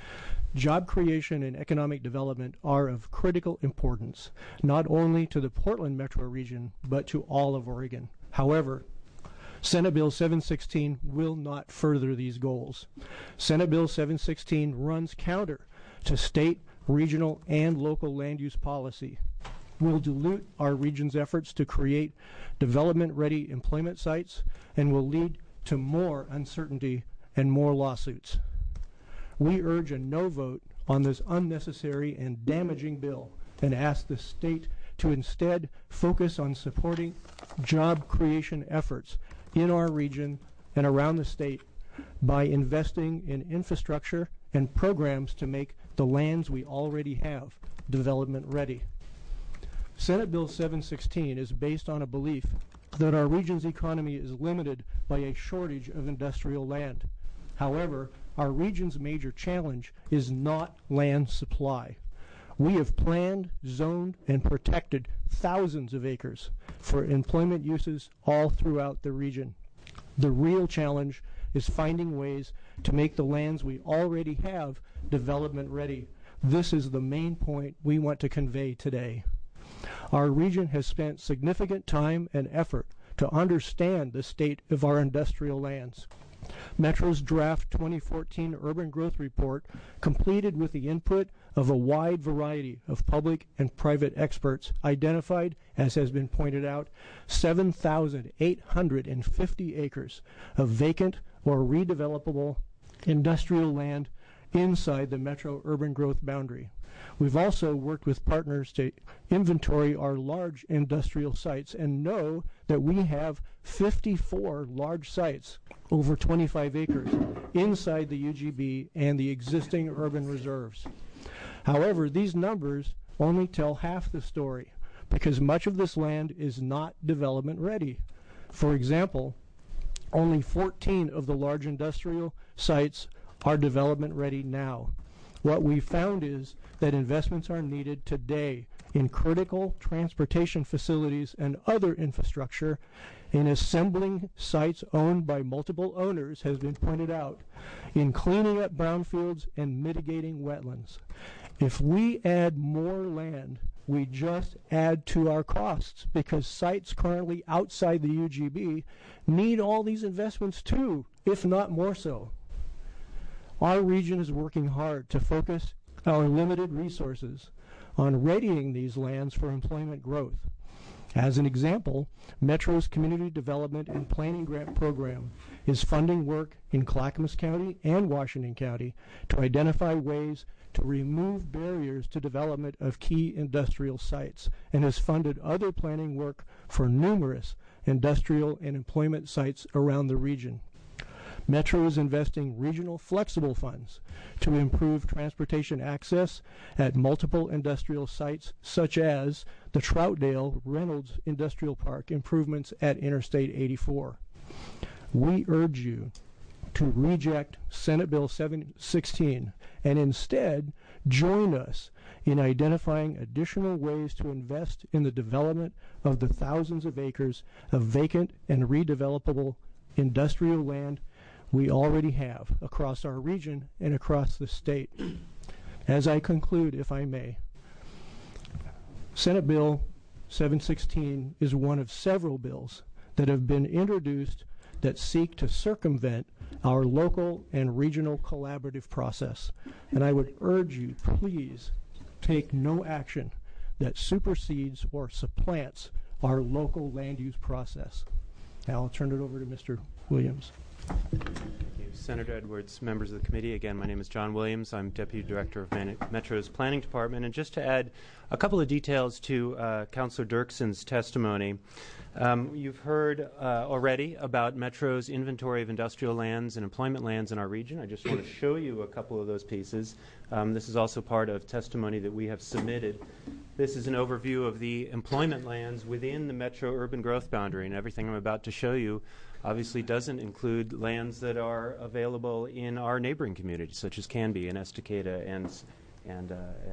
Job creation and economic development are of critical importance, not only to the Portland metro region, but to all of Oregon. However, Senate Bill 716 will not further these goals. Senate Bill 716 runs counter to state, regional, and local land use policy, will dilute our region's efforts to create development-ready employment sites, and will lead to more uncertainty and more lawsuits. We urge a no vote on this unnecessary and damaging bill and ask the state to instead focus on supporting job creation efforts in our region and around the state by investing in infrastructure and programs to make the lands we already have development ready. Senate Bill 716 is based on a belief that our region's economy is limited by a shortage of industrial land. However, our region's major challenge is not land supply. We have planned, zoned, and protected thousands of acres for employment uses all throughout the region. The real challenge is finding ways to make the lands we already have development ready. This is the main point we want to convey today. Our region has spent significant time and effort to understand the state of our industrial lands. Metro's draft 2014 Urban Growth Report, completed with the input of a wide variety of public and private experts, identified, as has been pointed out, 7,850 acres of vacant or redevelopable industrial land inside the Metro urban growth boundary. We've also worked with partners to inventory our large industrial sites and know that we have 54 large sites over 25 acres inside the UGB and the existing urban reserves. However, these numbers only tell half the story because much of this land is not development ready. For example, only 14 of the large industrial sites are development ready now. What we found is that investments are needed today in critical transportation facilities and other infrastructure, in assembling sites owned by multiple owners, has been pointed out, in cleaning up brownfields and mitigating wetlands. If we add more land, we just add to our costs because sites currently outside the UGB need all these investments too, if not more so. Our region is working hard to focus our limited resources on readying these lands for employment growth. As an example, Metro's Community Development and Planning Grant Program is funding work in Clackamas County and Washington County to identify ways to remove barriers to development of key industrial sites, and has funded other planning work for numerous industrial and employment sites around the region. Metro is investing regional flexible funds to improve transportation access at multiple industrial sites, such as the Troutdale Reynolds Industrial Park improvements at Interstate 84. We urge you to reject Senate Bill 716 and instead join us in identifying additional ways to invest in the development of the thousands of acres of vacant and redevelopable industrial land we already have across our region and across the state. As I conclude, if I may, Senate Bill 716 is one of several bills that have been introduced that seek to circumvent our local and regional collaborative process. And I would urge you, please take no action that supersedes or supplants our local land use process. Now I'll turn it over to Mr. Williams. Thank you. Senator Edwards, members of the committee, again, my name is John Williams. I'm Deputy Director of Metro's Planning Department. And just to add a couple of details to Councilor Dirksen's testimony, you've heard already about Metro's inventory of industrial lands and employment lands in our region. I just want to show you a couple of those pieces. This is also part of testimony that we have submitted. This is an overview of the employment lands within the Metro urban growth boundary, and everything I'm about to show you obviously doesn't include lands that are available in our neighboring communities, such as Canby and Estacada and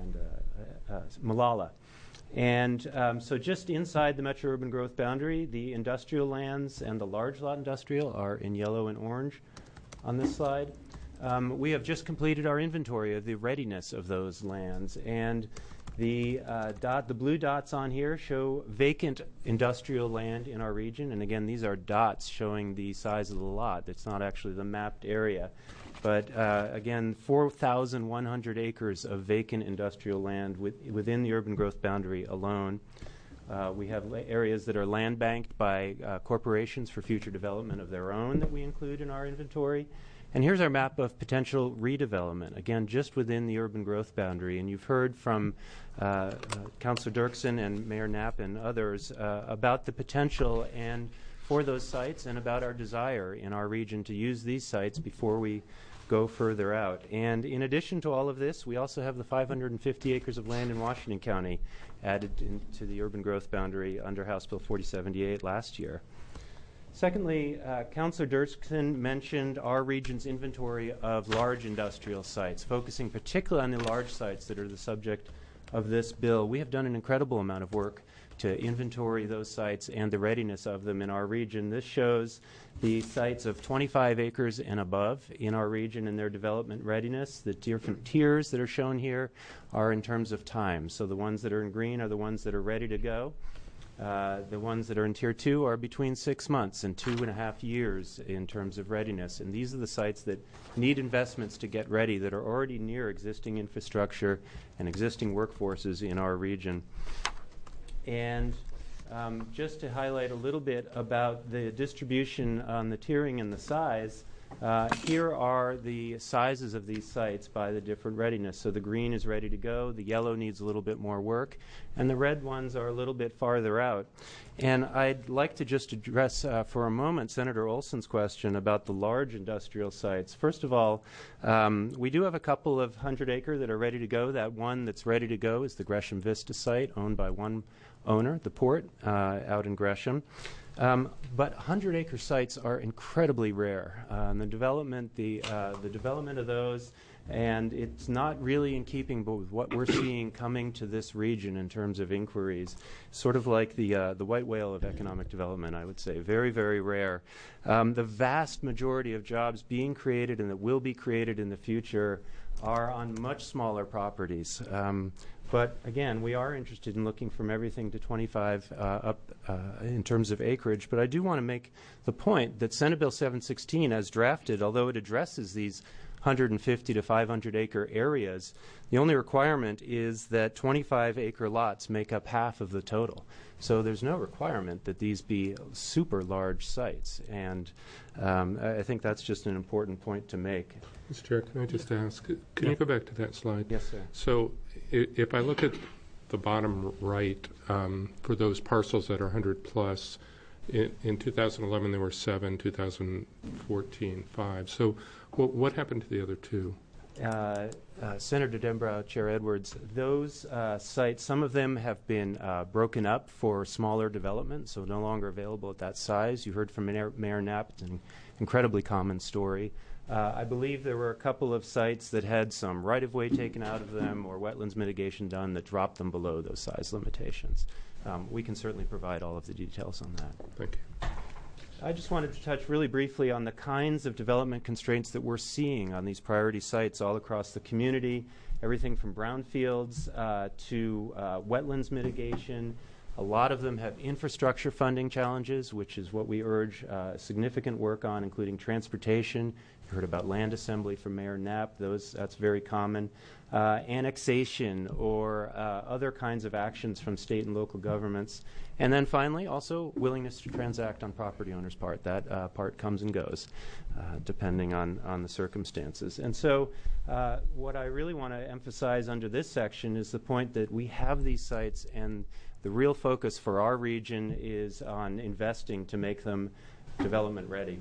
Malala. And so just inside the Metro urban growth boundary, the industrial lands and the large lot industrial are in yellow and orange on this slide. We have just completed our inventory of the readiness of those lands, and the blue dots on here show vacant industrial land in our region, and again, these are dots showing the size of the lot. It's not actually the mapped area. But again, 4,100 acres of vacant industrial land within the urban growth boundary alone. We have areas that are land banked by corporations for future development of their own that we include in our inventory. And here's our map of potential redevelopment, again, just within the urban growth boundary. And you've heard from Councilor Dirksen and Mayor Knapp and others about the potential and for those sites and about our desire in our region to use these sites before we go further out. And in addition to all of this, we also have the 550 acres of land in Washington County added into the urban growth boundary under House Bill 4078 last year. Secondly, Councilor Dirksen mentioned our region's inventory of large industrial sites, focusing particularly on the large sites that are the subject of this bill. We have done an incredible amount of work to inventory those sites and the readiness of them in our region. This shows the sites of 25 acres and above in our region and their development readiness. The different tiers that are shown here are in terms of time. So the ones that are in green are the ones that are ready to go. The ones that are in Tier 2 are between 6 months and 2.5 years in terms of readiness. And these are the sites that need investments to get ready that are already near existing infrastructure and existing workforces in our region. And just to highlight a little bit about the distribution on the tiering and the size, here are the sizes of these sites by the different readiness. So the green is ready to go, the yellow needs a little bit more work, and the red ones are a little bit farther out. And I'd like to just address for a moment Senator Olson's question about the large industrial sites. First of all, we do have a couple of 100-acre that are ready to go. That one that's ready to go is the Gresham Vista site, owned by one owner, the Port, out in Gresham. But 100-acre sites are incredibly rare. And the development of those, and it's not really in keeping with what we're seeing coming to this region in terms of inquiries. Sort of like the white whale of economic development, I would say. Very, very rare. The vast majority of jobs being created and that will be created in the future are on much smaller properties. But again, we are interested in looking from everything to 25 up in terms of acreage. But I do want to make the point that Senate Bill 716, as drafted, although it addresses these 150 to 500 acre areas, the only requirement is that 25-acre lots make up half of the total. So there's no requirement that these be super large sites. And I think that's just an important point to make. Mr. Chair, can I just ask, can you go back to that slide? Yes, sir. So if I look at the bottom right, for those parcels that are 100 plus, in 2011 there were 7, 2014 5. So what happened to the other two? Senator Denbrow, Chair Edwards, those sites, some of them have been broken up for smaller development, so no longer available at that size. You heard from Mayor Knapp, it's an incredibly common story. I believe there were a couple of sites that had some right-of-way taken out of them or wetlands mitigation done that dropped them below those size limitations. We can certainly provide all of the details on that. Thank you. I just wanted to touch really briefly on the kinds of development constraints that we're seeing on these priority sites all across the community, everything from brownfields to wetlands mitigation. A lot of them have infrastructure funding challenges, which is what we urge significant work on, including transportation. You heard about land assembly from Mayor Knapp. That's very common. Annexation or other kinds of actions from state and local governments. And then finally, also willingness to transact on property owners' part. That part comes and goes depending on the circumstances. And so what I really want to emphasize under this section is the point that we have these sites, and the real focus for our region is on investing to make them development ready.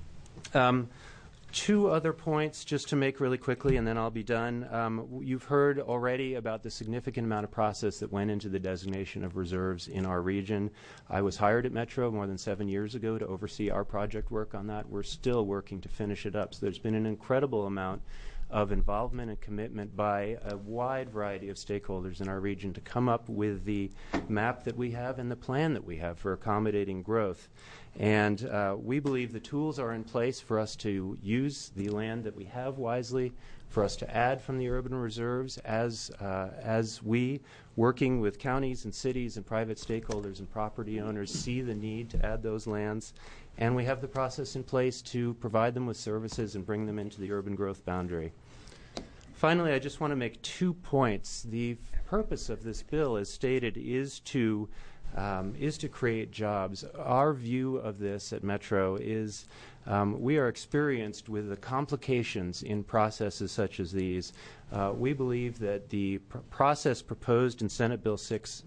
Two other points just to make really quickly, and then I'll be done. You've heard already about the significant amount of process that went into the designation of reserves in our region. I was hired at Metro more than 7 years ago to oversee our project work on that. We're still working to finish it up. So there's been an incredible amount of involvement and commitment by a wide variety of stakeholders in our region to come up with the map that we have and the plan that we have for accommodating growth. And we believe the tools are in place for us to use the land that we have wisely, for us to add from the urban reserves as we, working with counties and cities and private stakeholders and property owners, see the need to add those lands. And we have the process in place to provide them with services and bring them into the urban growth boundary. Finally, I just want to make 2 points. The purpose of this bill, as stated, is to create jobs. Our view of this at Metro is we are experienced with the complications in processes such as these. We believe that the process proposed in Senate Bill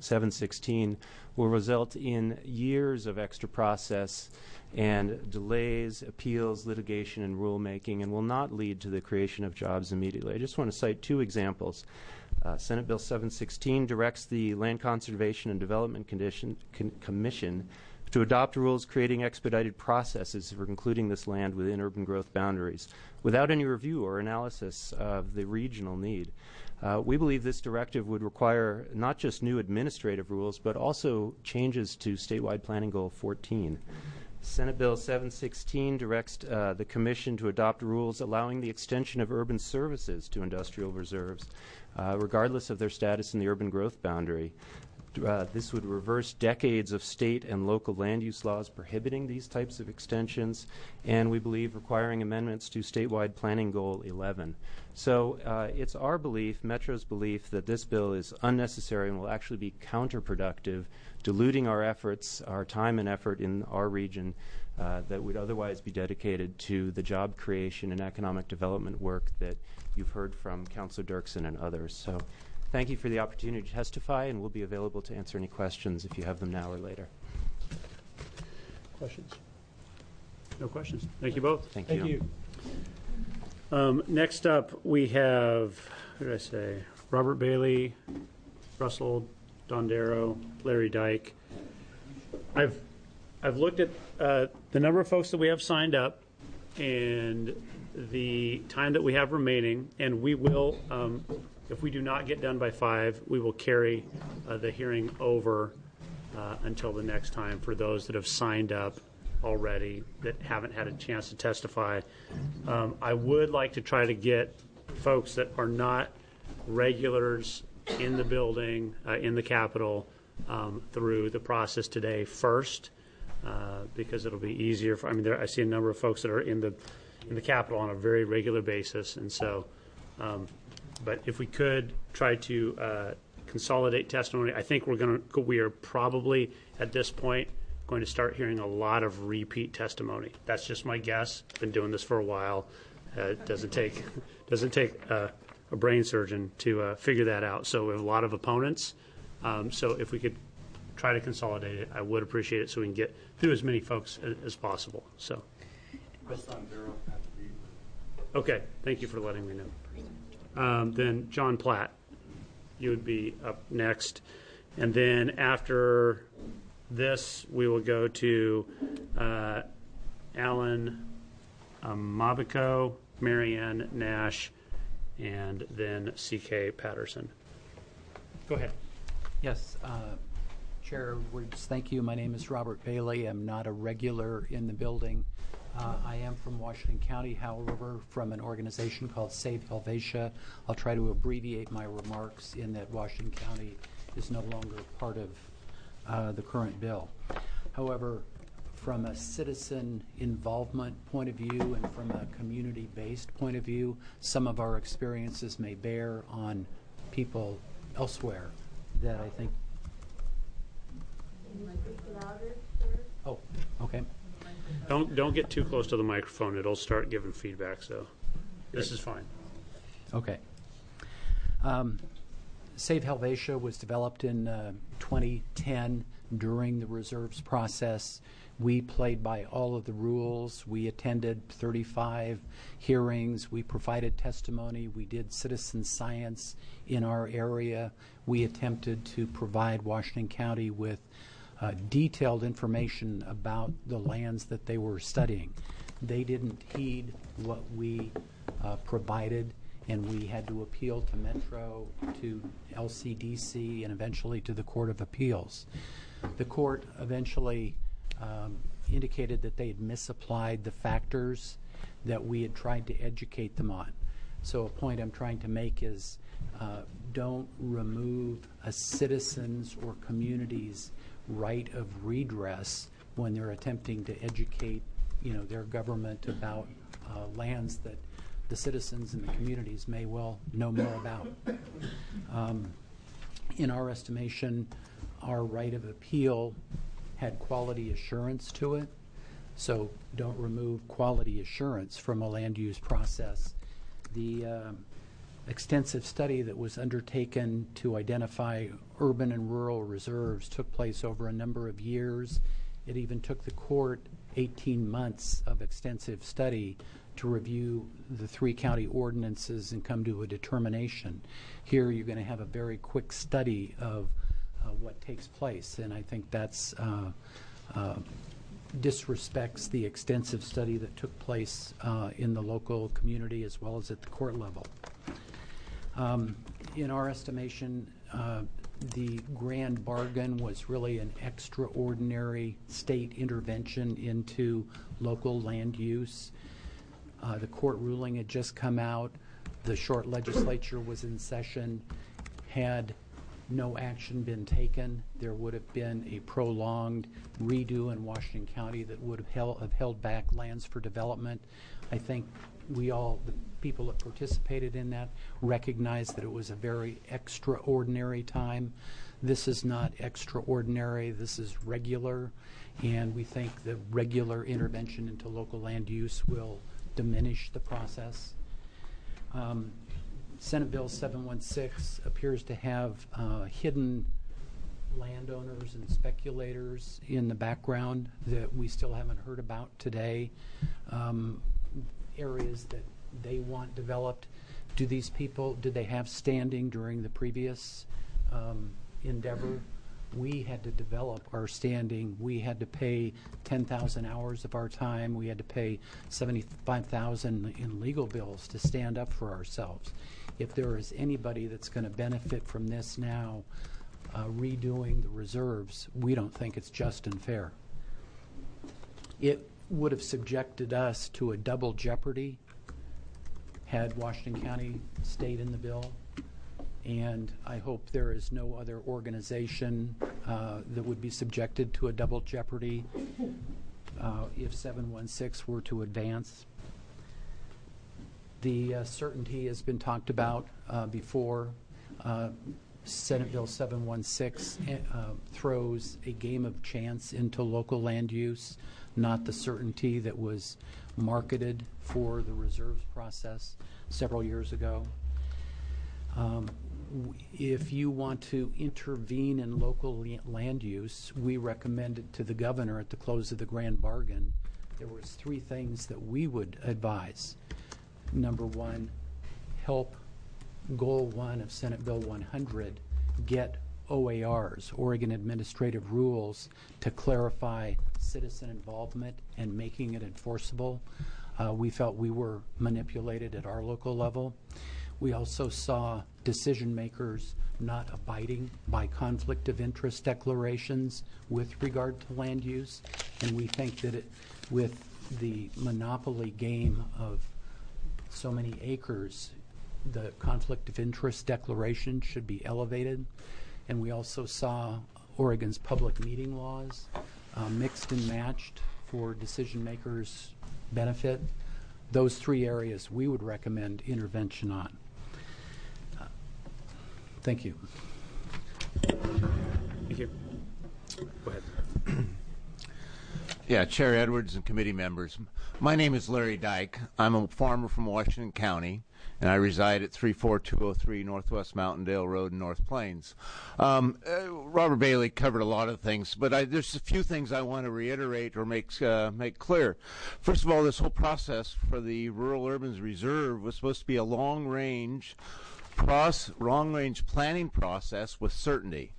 716 will result in years of extra process and delays, appeals, litigation, and rulemaking, and will not lead to the creation of jobs immediately. I just want to cite 2 examples. Senate Bill 716 directs the Land Conservation and Development Commission to adopt rules creating expedited processes for including this land within urban growth boundaries without any review or analysis of the regional need. We believe this directive would require not just new administrative rules, but also changes to statewide Planning Goal 14. Senate Bill 716 directs the Commission to adopt rules allowing the extension of urban services to industrial reserves, regardless of their status in the urban growth boundary. This would reverse decades of state and local land use laws prohibiting these types of extensions, and we believe requiring amendments to statewide Planning Goal 11. So it's our belief, Metro's belief, that this bill is unnecessary and will actually be counterproductive, diluting our efforts, our time and effort in our region that would otherwise be dedicated to the job creation and economic development work that you've heard from Councilor Dirksen and others. So thank you for the opportunity to testify, and we'll be available to answer any questions if you have them now or later. Questions? No questions. Thank you both. Thank you. Next up, we have, who did I say? Robert Bailey, Russell Dondero, Larry Dyke. I've looked at the number of folks that we have signed up and the time that we have remaining, and we will, if we do not get done by 5, we will carry the hearing over until the next time for those that have signed up already that haven't had a chance to testify. I would like to try to get folks that are not regulars in the building, in the Capitol, through the process today first, because it'll be easier. I see a number of folks that are in the Capitol on a very regular basis, and so. But if we could try to consolidate testimony, I think we are probably at this point going to start hearing a lot of repeat testimony. That's just my guess. I've been doing this for a while. It doesn't take a brain surgeon to figure that out. So we have a lot of opponents. So if we could try to consolidate it, I would appreciate it so we can get through as many folks as possible. So. Okay, thank you for letting me know. Then John Platt, you would be up next. And then after this, we will go to Alan Mabico, Marianne Nash, and then C.K. Patterson. Go ahead. Yes, Chair Edwards, thank you. My name is Robert Bailey. I'm not a regular in the building. I am from Washington County, however, from an organization called Save Helvetia. I'll try to abbreviate my remarks in that Washington County is no longer part of the current bill. However, from a citizen involvement point of view and from a community-based point of view, some of our experiences may bear on people elsewhere that I think. Can you speak louder, sir? Oh, okay. Don't get too close to the microphone. It'll start giving feedback, so this is fine. Okay. Save Helvetia was developed in 2010 during the reserves process. We played by all of the rules. We attended 35 hearings. We provided testimony. We did citizen science in our area. We attempted to provide Washington County with detailed information about the lands that they were studying. They didn't heed what we provided, and we had to appeal to Metro, to LCDC, and eventually to the Court of Appeals. The court eventually indicated that they had misapplied the factors that we had tried to educate them on. So a point I'm trying to make is don't remove a citizen's or community's right of redress when they're attempting to educate, their government about lands that the citizens and the communities may well know more about. In our estimation, our right of appeal had quality assurance to it, so don't remove quality assurance from a land use process. The extensive study that was undertaken to identify urban and rural reserves took place over a number of years. It even took the court 18 months of extensive study to review the 3 county ordinances and come to a determination. Here you're going to have a very quick study of what takes place, and I think that's disrespects the extensive study that took place in the local community as well as at the court level. In our estimation, the grand bargain was really an extraordinary state intervention into local land use. The court ruling had just come out. The short legislature was in session. Had no action been taken, there would have been a prolonged redo in Washington County that would have held back lands for development. I think we all, the people that participated in that, recognized that it was a very extraordinary time. This is not extraordinary, this is regular, and we think the regular intervention into local land use will diminish the process. Senate Bill 716 appears to have hidden landowners and speculators in the background that we still haven't heard about today. Areas that they want developed. Do these people, did they have standing during the previous endeavor? We had to develop our standing. We had to pay 10,000 hours of our time. We had to pay $75,000 in legal bills to stand up for ourselves. If there is anybody that's going to benefit from this now, redoing the reserves, we don't think it's just and fair. It would have subjected us to a double jeopardy had Washington County stayed in the bill. And I hope there is no other organization that would be subjected to a double jeopardy if 716 were to advance. The certainty has been talked about before. Senate Bill 716 throws a game of chance into local land use, not the certainty that was marketed for the reserves process several years ago. If you want to intervene in local land use, we recommended to the governor at the close of the grand bargain, there was 3 things that we would advise. Number 1, help Goal 1 of Senate Bill 100 get OARs, Oregon Administrative Rules, to clarify citizen involvement and making it enforceable. We felt we were manipulated at our local level. We also saw decision makers not abiding by conflict of interest declarations with regard to land use, and we think that with the monopoly game of so many acres, the conflict of interest declaration should be elevated. And we also saw Oregon's public meeting laws mixed and matched for decision makers' benefit. Those 3 areas we would recommend intervention on. Thank you. Thank you. Go ahead. Yeah, Chair Edwards and committee members. My name is Larry Dyke. I'm a farmer from Washington County, and I reside at 34203 Northwest Mountaindale Road in North Plains. Robert Bailey covered a lot of things, but there's a few things I want to reiterate or make clear. First of all, this whole process for the Rural Urbans Reserve was supposed to be a long-range planning process with certainty.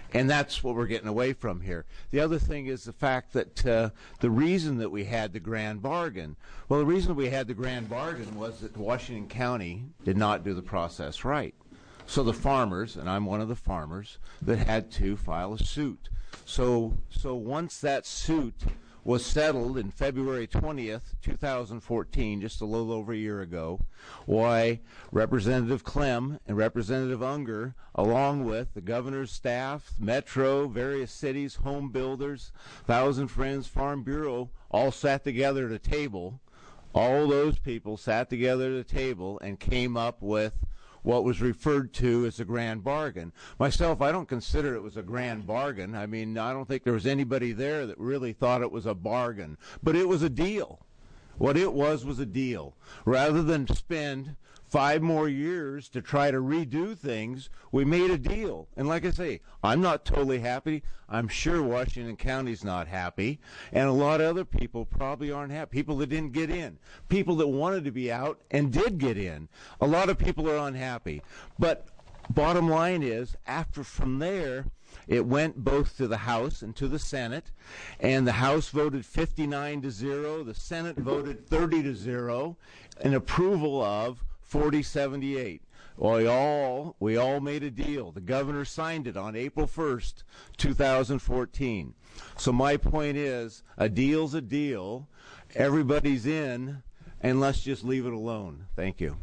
And that's what we're getting away from here. The other thing is the fact that the reason that we had the grand bargain, well, the reason we had the grand bargain was that Washington County did not do the process right. So the farmers, and I'm one of the farmers, that had to file a suit. So once that suit was settled in February 20th, 2014, just a little over a year ago, why Representative Clem and Representative Unger, along with the governor's staff, Metro, various cities, home builders, Thousand Friends Farm Bureau, all sat together at a table. All those people sat together at a table and came up with what was referred to as a grand bargain. Myself, I don't consider it was a grand bargain. I mean, I don't think there was anybody there that really thought it was a bargain. But it was a deal. What it was a deal. Rather than spend 5 more years to try to redo things, we made a deal. And like I say, I'm not totally happy. I'm sure Washington County's not happy. And a lot of other people probably aren't happy. People that didn't get in. People that wanted to be out and did get in. A lot of people are unhappy. But bottom line is, from there, it went both to the House and to the Senate, and the House voted 59-0, the Senate voted 30-0 in approval of 4078. We all made a deal. The governor signed it on April 1st, 2014. So my point is, a deal's a deal. Everybody's in, and let's just leave it alone. Thank you.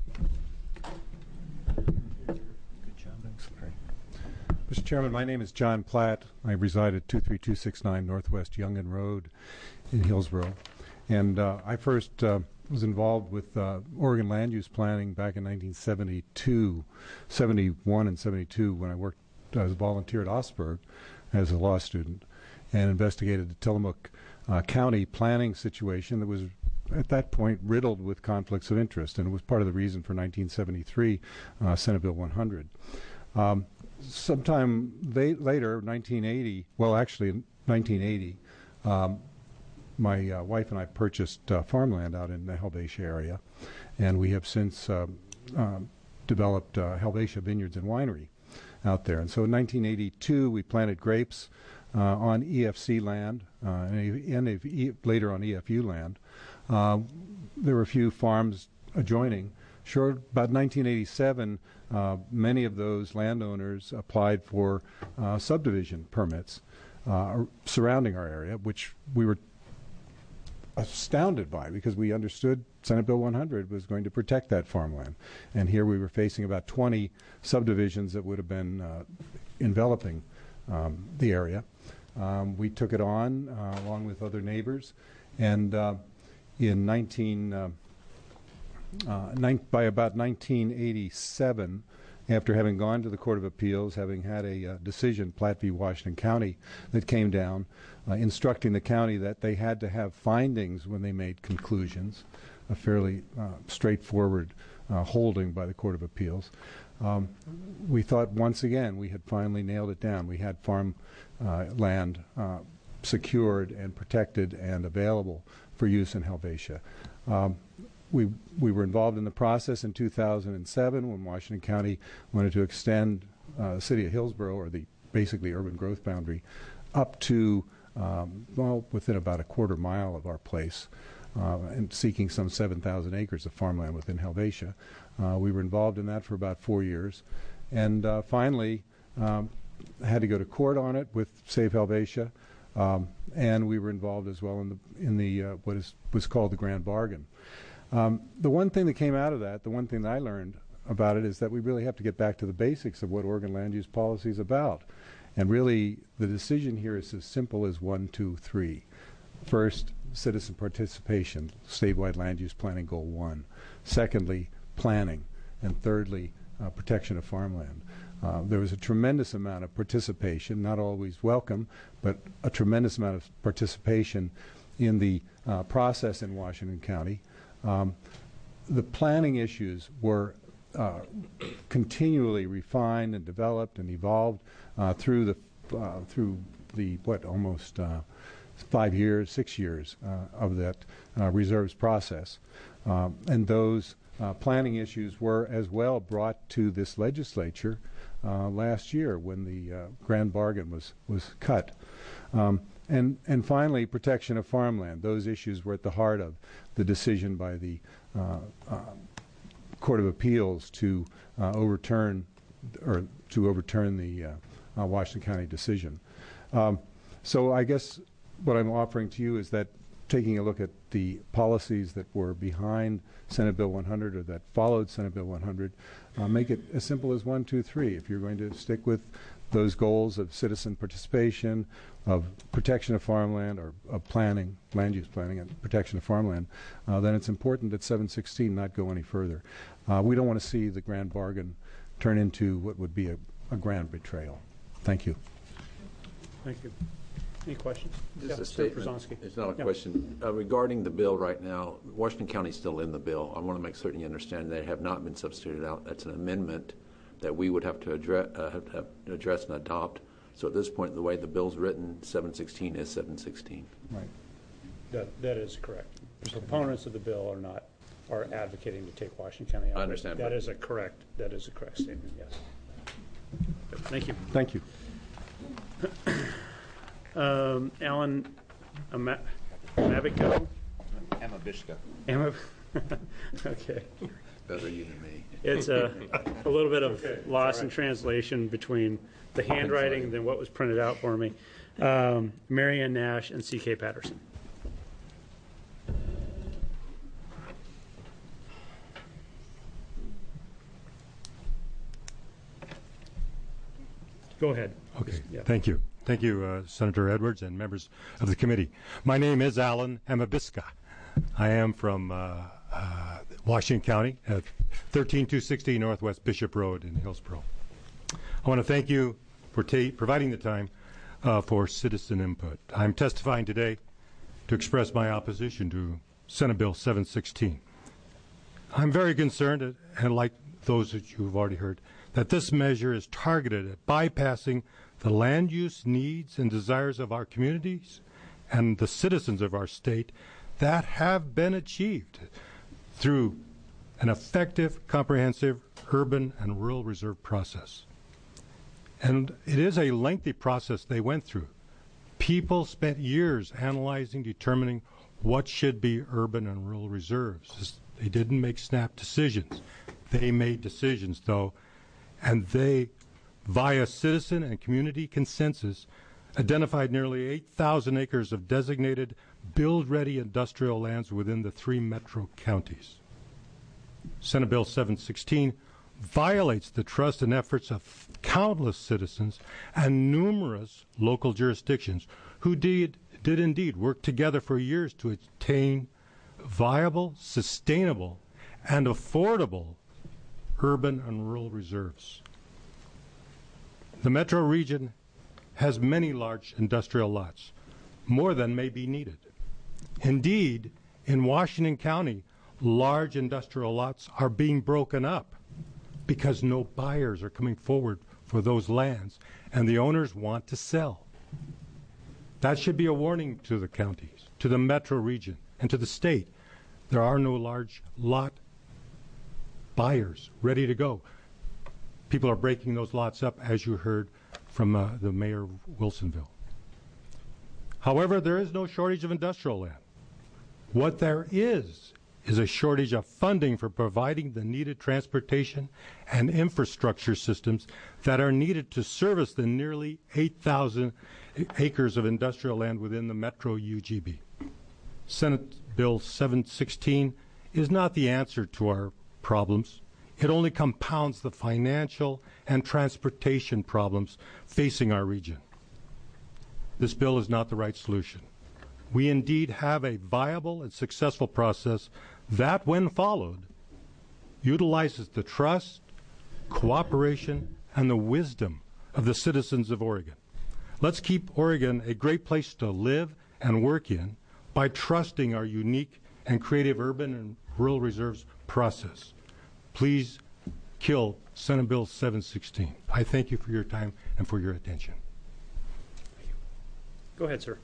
Mr. Chairman, my name is John Platt. I reside at 23269 Northwest Youngin Road in Hillsborough. And I first was involved with Oregon land use planning back in 1972, 71 and 72, when I worked as a volunteer at Augsburg as a law student and investigated the Tillamook County planning situation that was at that point riddled with conflicts of interest, and it was part of the reason for 1973 Senate Bill 100. Sometime later, 1980, well, actually in 1980, my wife and I purchased farmland out in the Helvetia area, and we have since developed Helvetia Vineyards and Winery out there. And so in 1982, we planted grapes on EFC land and later on EFU land. There were a few farms adjoining. About 1987, many of those landowners applied for subdivision permits surrounding our area, which we were astounded by because we understood Senate Bill 100 was going to protect that farmland. And here we were facing about 20 subdivisions that would have been enveloping the area. We took it on along with other neighbors, and by about 1987, after having gone to the Court of Appeals, having had a decision, Platt v. Washington County, that came down instructing the county that they had to have findings when they made conclusions, a fairly straightforward holding by the Court of Appeals. We thought once again we had finally nailed it down. We had farm land secured and protected and available for use in Helvetia. We were involved in the process in 2007 when Washington County wanted to extend the city of Hillsborough, or the basically urban growth boundary, up to within about a quarter mile of our place, and seeking some 7,000 acres of farmland within Helvetia. We were involved in that for about 4 years, and finally had to go to court on it with Save Helvetia, and we were involved as well in the what was called the Grand Bargain. The one thing that came out of that, the one thing that I learned about it, is that we really have to get back to the basics of what Oregon land use policy is about. And really, the decision here is as simple as 1, 2, 3. First, citizen participation, statewide land use planning goal 1. Secondly, planning. And thirdly, protection of farmland. There was a tremendous amount of participation, not always welcome, but a tremendous amount of participation in the process in Washington County. The planning issues were continually refined and developed and evolved through the almost 5 years, 6 years of that reserves process, and those planning issues were as well brought to this legislature last year when the grand bargain was cut. And finally, protection of farmland. Those issues were at the heart of the decision by the Court of Appeals to overturn the Washington County decision. So I guess what I'm offering to you is that taking a look at the policies that were behind Senate Bill 100 or that followed Senate Bill 100, make it as simple as 1, 2, 3. If you're going to stick with those goals of citizen participation, of protection of farmland, or of planning, land use planning and protection of farmland, then it's important that 716 not go any further. We don't want to see the grand bargain turn into what would be a grand betrayal. Thank you. Thank you. Any questions? Just a statement. It's not a question. Regarding the bill right now, Washington County is still in the bill. I want to make certain you understand they have not been substituted out. That's an amendment that we would have to address and adopt. So at this point, the way the bill's written, 716 is 716. Right. That is correct. The proponents of the bill are advocating to take Washington County out. I understand. That is a correct statement. Yes. Thank you. Thank you. Alan Amabico? Amabishka. Okay. Better you than me. It's a little bit of loss in translation between the handwriting and then what was printed out for me. Marianne Nash and C.K. Patterson. Go ahead. Okay. Thank you. Thank you, Senator Edwards and members of the committee. My name is Alan Amabiska. I am from Washington County at 13260 Northwest Bishop Road in Hillsborough. I want to thank you for providing the time for citizen input. I'm testifying today to express my opposition to Senate Bill 716. I'm very concerned, and like those that you've already heard, that this measure is targeted at bypassing the land use needs and desires of our communities and the citizens of our state that have been achieved through an effective, comprehensive urban and rural reserve process. And it is a lengthy process they went through. People spent years analyzing, determining what should be urban and rural reserves. They didn't make snap decisions. They made decisions, though, and they, via citizen and community consensus, identified nearly 8,000 acres of designated build-ready industrial lands within the 3 metro counties. Senate Bill 716 violates the trust and efforts of countless citizens and numerous local jurisdictions who did indeed work together for years to attain viable, sustainable, and affordable urban and rural reserves. The metro region has many large industrial lots, more than may be needed. Indeed, in Washington County, large industrial lots are being broken up because no buyers are coming forward for those lands, and the owners want to sell. That should be a warning to the counties, to the metro region, and to the state. There are no large lot buyers ready to go. People are breaking those lots up, as you heard from the mayor of Wilsonville. However, there is no shortage of industrial land. What there is a shortage of funding for providing the needed transportation and infrastructure systems that are needed to service the nearly 8,000 acres of industrial land within the Metro UGB. Senate Bill 716 is not the answer to our problems. It only compounds the financial and transportation problems facing our region. This bill is not the right solution. We indeed have a viable and successful process that, when followed, utilizes the trust, cooperation, and the wisdom of the citizens of Oregon. Let's keep Oregon a great place to live and work in by trusting our unique and creative urban and rural reserves process. Please kill Senate Bill 716. I thank you for your time and for your attention. Go ahead, sir.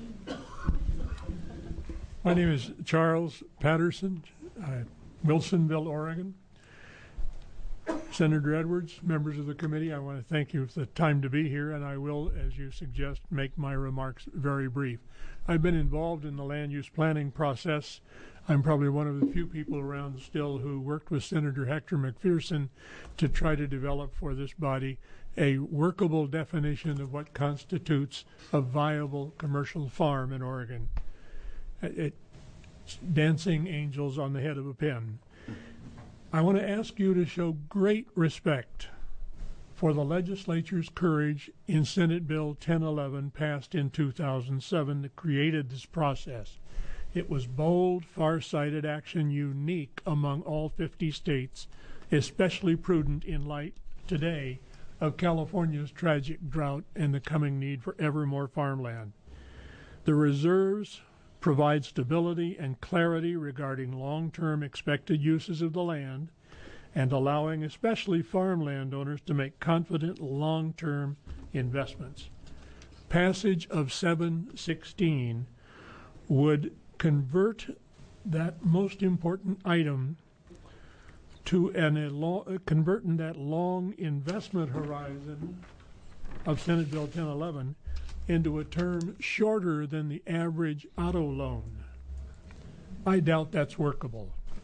My name is Charles Patterson, Wilsonville, Oregon. Senator Edwards, members of the committee, I want to thank you for the time to be here, and I will, as you suggest, make my remarks very brief. I've been involved in the land use planning process. I'm probably one of the few people around still who worked with Senator Hector McPherson to try to develop for this body a workable definition of what constitutes a viable commercial farm in Oregon. It's dancing angels on the head of a pin. I want to ask you to show great respect for the legislature's courage in Senate Bill 1011 passed in 2007 that created this process. It was bold, far-sighted action unique among all 50 states, especially prudent in light today of California's tragic drought and the coming need for ever more farmland. The reserves provide stability and clarity regarding long-term expected uses of the land and allowing especially farmland owners to make confident long-term investments. Passage of 716 would convert that most important item to converting that long investment horizon of Senate Bill 1011 into a term shorter than the average auto loan. I doubt that's workable.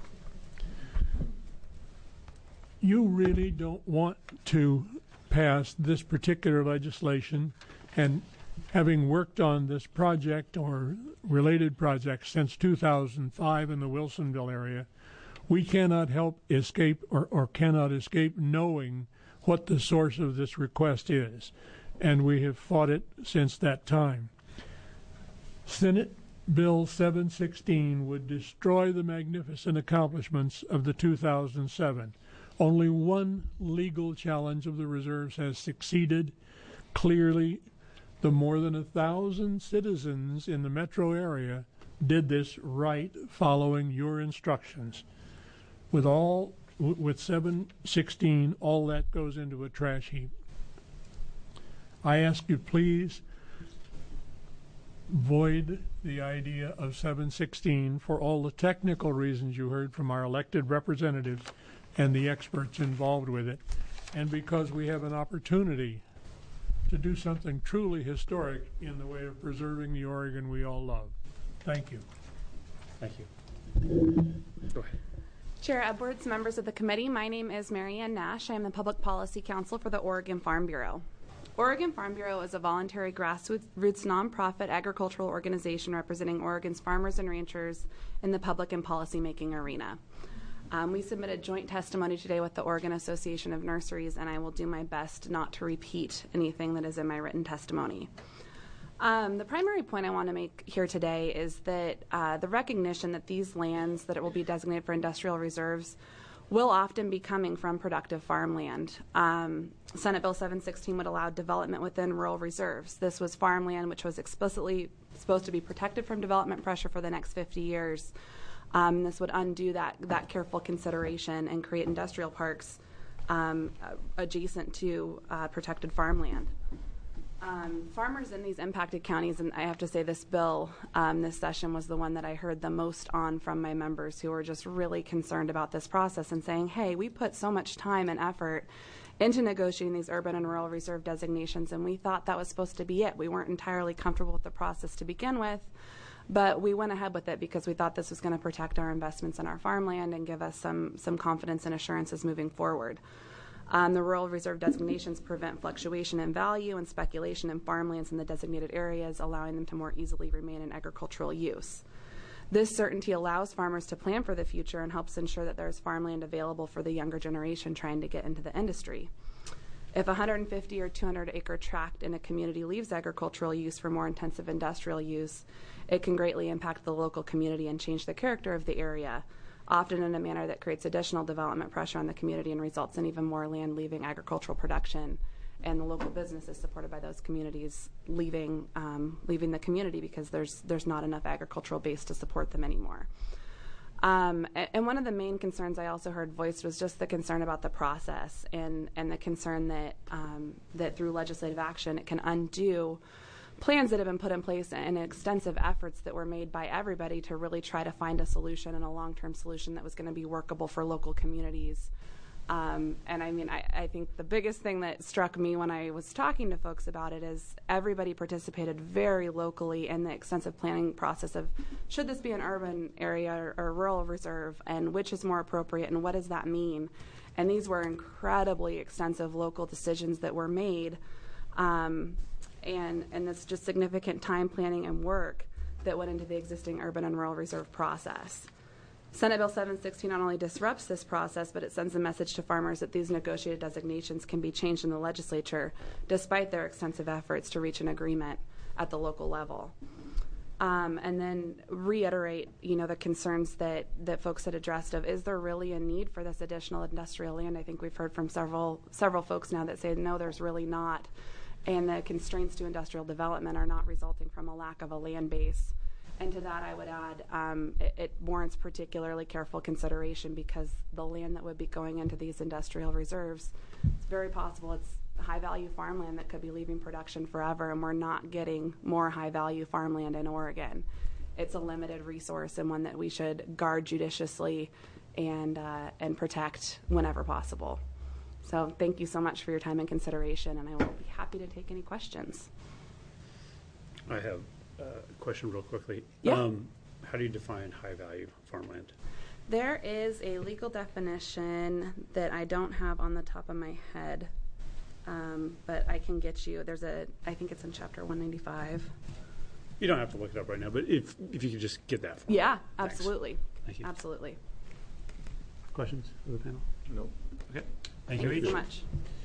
You really don't want to pass this particular legislation, and having worked on this project or related projects since 2005 in the Wilsonville area, we cannot help escape or cannot escape knowing what the source of this request is, and we have fought it since that time. Senate Bill 716 would destroy the magnificent accomplishments of the 2007. Only one legal challenge of the reserves has succeeded. Clearly, the more than 1,000 citizens in the metro area did this right following your instructions. With 716, all that goes into a trash heap. I ask you, please void the idea of 716 for all the technical reasons you heard from our elected representatives and the experts involved with it, and because we have an opportunity to do something truly historic in the way of preserving the Oregon we all love. Thank you. Thank you. Go ahead. Chair Edwards, members of the committee, my name is Marianne Nash. I am the Public Policy Counsel for the Oregon Farm Bureau. Oregon Farm Bureau is a voluntary grassroots nonprofit agricultural organization representing Oregon's farmers and ranchers in the public and policymaking arena. We submitted joint testimony today with the Oregon Association of Nurseries, and I will do my best not to repeat anything that is in my written testimony. The primary point I want to make here today is that the recognition that these lands that it will be designated for industrial reserves will often be coming from productive farmland. Senate Bill 716 would allow development within rural reserves. This was farmland which was explicitly supposed to be protected from development pressure for the next 50 years. This would undo that careful consideration and create industrial parks adjacent to protected farmland. Farmers in these impacted counties, and I have to say this bill, this session was the one that I heard the most on from my members who were just really concerned about this process and saying, hey, we put so much time and effort into negotiating these urban and rural reserve designations, and we thought that was supposed to be it. We weren't entirely comfortable with the process to begin with, but we went ahead with it because we thought this was going to protect our investments in our farmland and give us some confidence and assurances moving forward. The rural reserve designations prevent fluctuation in value and speculation in farmlands in the designated areas, allowing them to more easily remain in agricultural use. This certainty allows farmers to plan for the future and helps ensure that there is farmland available for the younger generation trying to get into the industry. If a 150 or 200 acre tract in a community leaves agricultural use for more intensive industrial use, it can greatly impact the local community and change the character of the area, often in a manner that creates additional development pressure on the community and results in even more land leaving agricultural production, and the local businesses supported by those communities leaving the community because there's not enough agricultural base to support them anymore. And one of the main concerns I also heard voiced was just the concern about the process and the concern that through legislative action it can undo plans that have been put in place and extensive efforts that were made by everybody to really try to find a solution and a long-term solution that was going to be workable for local communities And I mean, I think the biggest thing that struck me when I was talking to folks about it is everybody participated very locally in the extensive planning process of should this be an urban area or rural reserve, and which is more appropriate, and what does that mean? And these were incredibly extensive local decisions that were made, and it's just significant time planning and work that went into the existing urban and rural reserve process. Senate Bill 716 not only disrupts this process, but it sends a message to farmers that these negotiated designations can be changed in the legislature despite their extensive efforts to reach an agreement at the local level. And then reiterate, the concerns that folks had addressed of, is there really a need for this additional industrial land? I think we've heard from several folks now that say, no, there's really not. And the constraints to industrial development are not resulting from a lack of a land base. And to that, I would add, it warrants particularly careful consideration because the land that would be going into these industrial reserves, it's very possible it's high-value farmland that could be leaving production forever, and we're not getting more high-value farmland in Oregon. It's a limited resource and one that we should guard judiciously and protect whenever possible. So thank you so much for your time and consideration, and I will be happy to take any questions. I have a question real quickly. Yeah. How do you define high-value farmland? There is a legal definition that I don't have on the top of my head, but I can get you. I think it's in Chapter 195. You don't have to look it up right now, but if you could just get that for me. Yeah, Thanks. absolutely. Thank you. Absolutely. Questions for the panel? No. Okay. Thank you Thank each. you so much.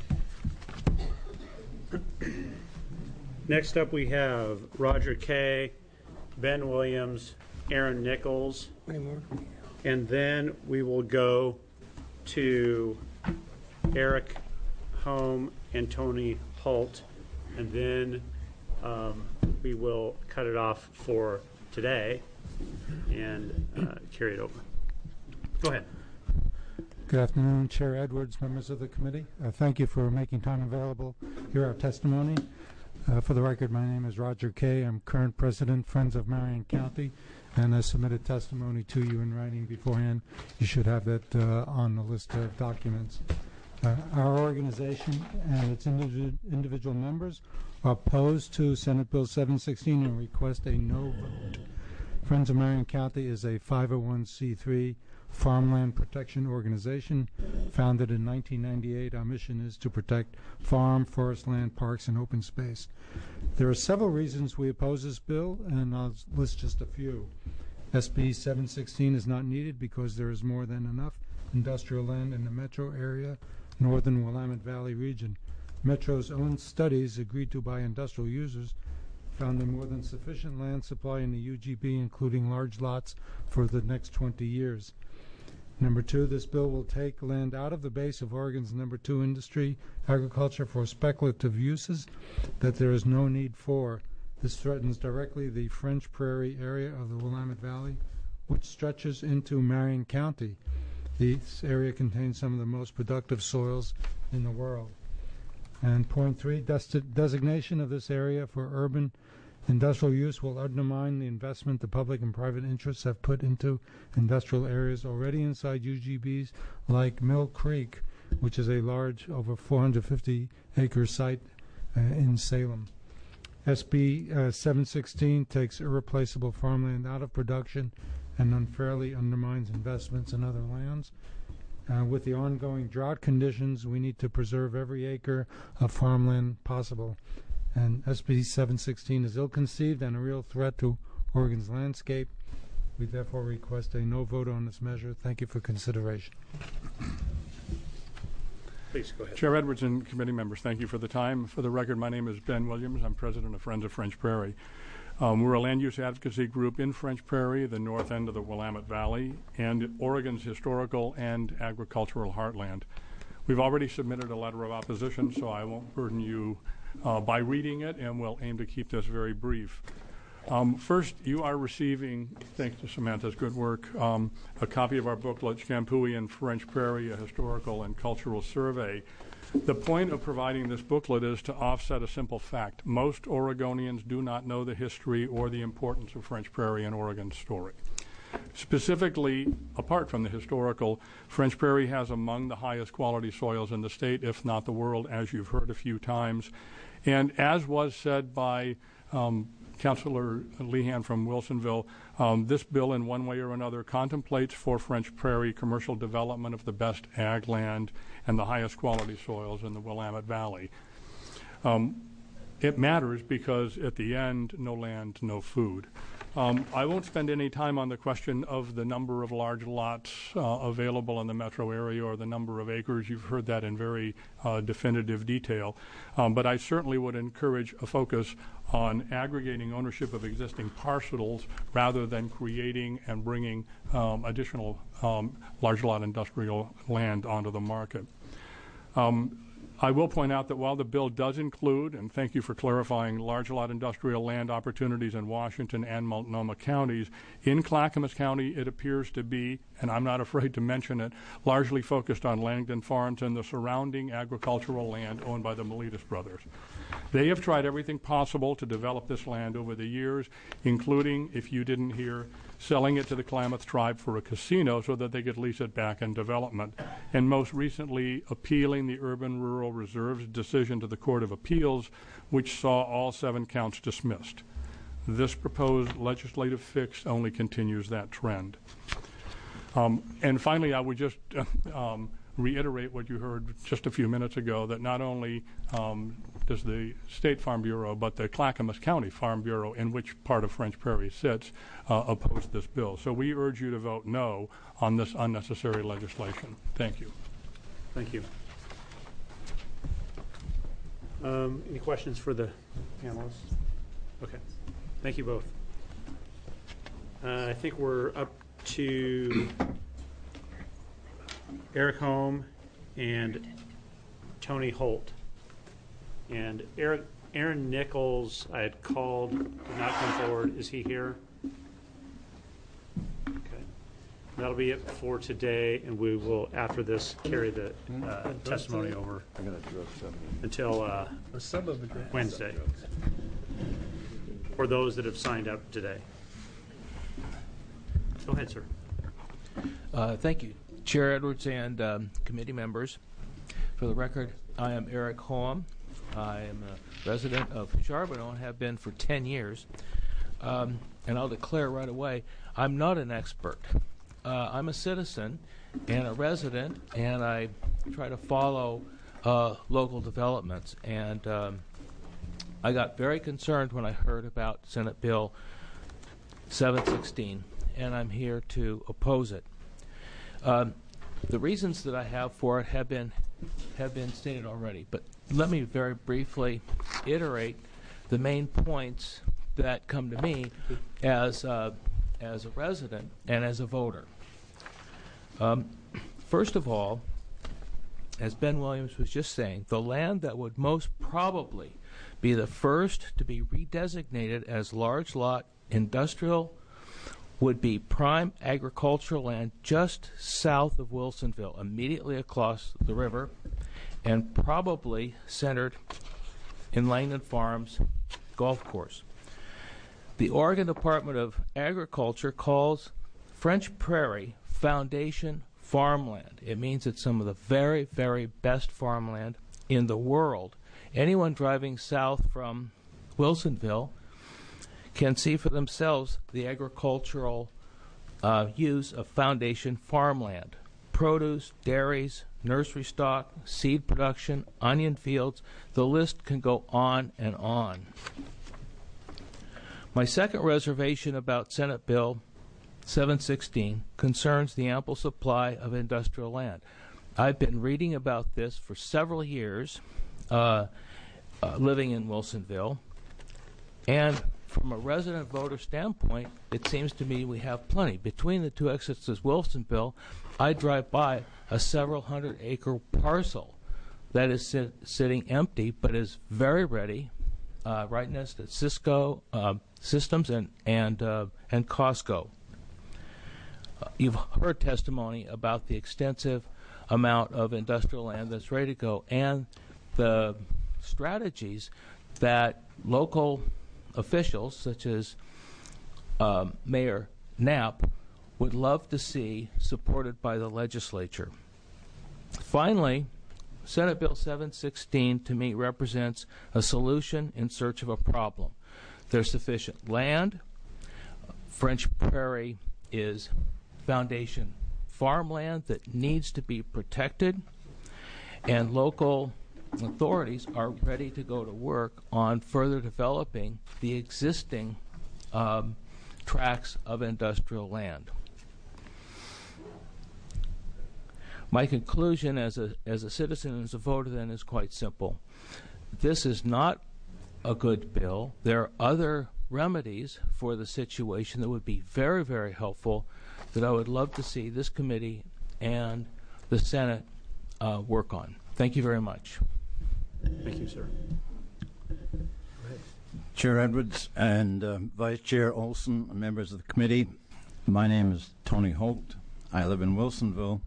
Next up, we have Roger Kay, Ben Williams, Aaron Nichols. And then we will go to Eric Home and Tony Holt. And then we will cut it off for today and carry it over. Go ahead. Good afternoon, Chair Edwards, members of the committee. Thank you for making time available to hear our testimony. For the record, my name is Roger Kay. I'm current president, Friends of Marion County, and I submitted testimony to you in writing beforehand. You should have that on the list of documents. Our organization and its individual members are opposed to Senate Bill 716 and request a no vote. Friends of Marion County is a 501c3 farmland protection organization founded in 1998. Our mission is to protect farm, forest land, parks, and open space. There are several reasons we oppose this bill, and I'll list just a few. SB 716 is not needed because there is more than enough industrial land in the metro area, northern Willamette Valley region. Metro's own studies, agreed to by industrial users, found a more than sufficient land supply in the UGB, including large lots, for the next 20 years. Number two, this bill will take land out of the base of Oregon's number 2 industry, agriculture, for speculative uses that there is no need for. This threatens directly the French Prairie area of the Willamette Valley, which stretches into Marion County. This area contains some of the most productive soils in the world. And point three, designation of this area for urban industrial use will undermine the investment the public and private interests have put into industrial areas already inside UGBs, like Mill Creek, which is a large, over 450-acre site in Salem. SB 716 takes irreplaceable farmland out of production and unfairly undermines investments in other lands. With the ongoing drought conditions, we need to preserve every acre of farmland possible. And SB 716 is ill-conceived and a real threat to Oregon's landscape. We therefore request a no vote on this measure. Thank you for consideration. Please go ahead. Chair Edwards and committee members, thank you for the time. For the record, my name is Ben Williams. I'm president of Friends of French Prairie. We're a land use advocacy group in French Prairie, the north end of the Willamette Valley, and Oregon's historical and agricultural heartland. We've already submitted a letter of opposition, so I won't burden you by reading it, and we'll aim to keep this very brief. First, you are receiving, thanks to Samantha's good work, a copy of our booklet, Scampoui and French Prairie, a historical and cultural survey. The point of providing this booklet is to offset a simple fact. Most Oregonians do not know the history or the importance of French Prairie and Oregon's story. Specifically, apart from the historical, French Prairie has among the highest quality soils in the state, if not the world, as you've heard a few times. And as was said by Councilor Lehan from Wilsonville, this bill in one way or another contemplates for French Prairie commercial development of the best ag land and the highest quality soils in the Willamette Valley. It matters because at the end, no land, no food. I won't spend any time on the question of the number of large lots available in the metro area or the number of acres. You've heard that in very definitive detail. But I certainly would encourage a focus on aggregating ownership of existing parcels rather than creating and bringing additional large lot industrial land onto the market. I will point out that while the bill does include, and thank you for clarifying, large lot industrial land opportunities in Washington and Multnomah counties, in Clackamas County it appears to be, and I'm not afraid to mention it, largely focused on Langdon Farms and the surrounding agricultural land owned by the Miletus brothers. They have tried everything possible to develop this land over the years, including, if you didn't hear, selling it to the Klamath tribe for a casino so that they could lease it back in development, and most recently appealing the Urban-Rural Reserve's decision to the Court of Appeals, which saw all 7 counts dismissed. This proposed legislative fix only continues that trend. And finally, I would just reiterate what you heard just a few minutes ago, that not only does the State Farm Bureau, but the Clackamas County Farm Bureau, in which part of French Prairie sits, oppose this bill. So we urge you to vote no on this unnecessary legislation. Thank you. Thank you. Any questions for the panelists? Okay. Thank you both. I think we're up to Eric Holm and Tony Holt. And Aaron Nichols, I had called, did not come forward. Is he here? Okay. That'll be it for today, and we will, after this, carry the testimony over until Wednesday for those that have signed up today. Go ahead, sir. Thank you, Chair Edwards and committee members. For the record, I am Eric Holm. I am a resident of Charbonneau and have been for 10 years. And I'll declare right away, I'm not an expert. I'm a citizen and a resident, and I try to follow local developments. And I got very concerned when I heard about Senate Bill 716, and I'm here to oppose it. The reasons that I have for it have been stated already, but let me very briefly iterate the main points that come to me as a resident and as a voter. First of all, as Ben Williams was just saying, the land that would most probably be the first to be redesignated as large lot industrial would be prime agricultural land just south of Wilsonville, immediately across the river, and probably centered in Langdon Farms golf course. The Oregon Department of Agriculture calls French Prairie foundation farmland. It means it's some of the very, very best farmland in the world. Anyone driving south from Wilsonville can see for themselves the agricultural use of foundation farmland. Produce, dairies, nursery stock, seed production, onion fields, the list can go on and on. My second reservation about Senate Bill 716 concerns the ample supply of industrial land. I've been reading about this for several years, living in Wilsonville, and from a resident voter standpoint, it seems to me we have plenty. Between the two exits of Wilsonville, I drive by a several hundred-acre parcel that is sitting empty, but is very ready, right next to Cisco Systems and Costco. You've heard testimony about the extensive amount of industrial land that's ready to go, and the strategies that local officials, such as Mayor Knapp, would love to see supported by the legislature. Finally, Senate Bill 716 to me represents a solution in search of a problem. There's sufficient land. French Prairie is foundation farmland that needs to be protected, and local authorities are ready to go to work on further developing the existing tracts of industrial land. My conclusion as a citizen and as a voter then is quite simple. This is not a good bill. There are other remedies for the situation that would be very, very helpful that I would love to see this committee and the Senate work on. Thank you very much. Thank you, sir. Chair Edwards and Vice Chair Olson, members of the committee, my name is Tony Holt. I live in Wilsonville.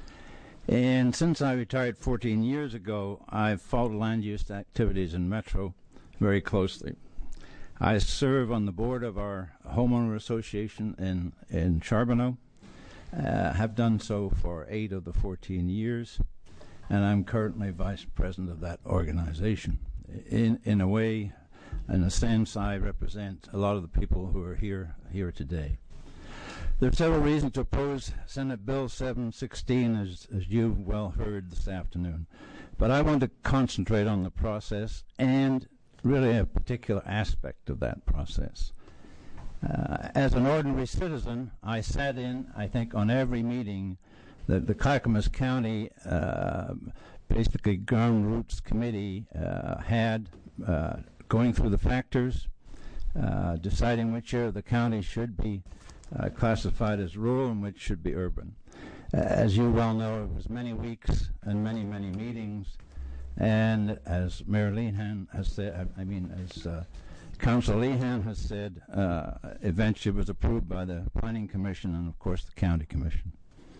And since I retired 14 years ago, I've followed land use activities in Metro very closely. I serve on the board of our homeowner association in Charbonneau, have done so for 8 of the 14 years, and I'm currently vice president of that organization. In a way, in a sense, I represent a lot of the people who are here today. There are several reasons to oppose Senate Bill 716, as you've well heard this afternoon. But I want to concentrate on the process and really a particular aspect of that process. As an ordinary citizen, I sat in, I think, on every meeting that the Clackamas County basically Ground Roots Committee had, going through the factors, deciding which area of the county should be classified as rural and which should be urban. As you well know, it was many weeks and many, many meetings, and as Mayor Lehan has said, as Councilor Lehan has said, eventually it was approved by the Planning Commission and, of course, the County Commission.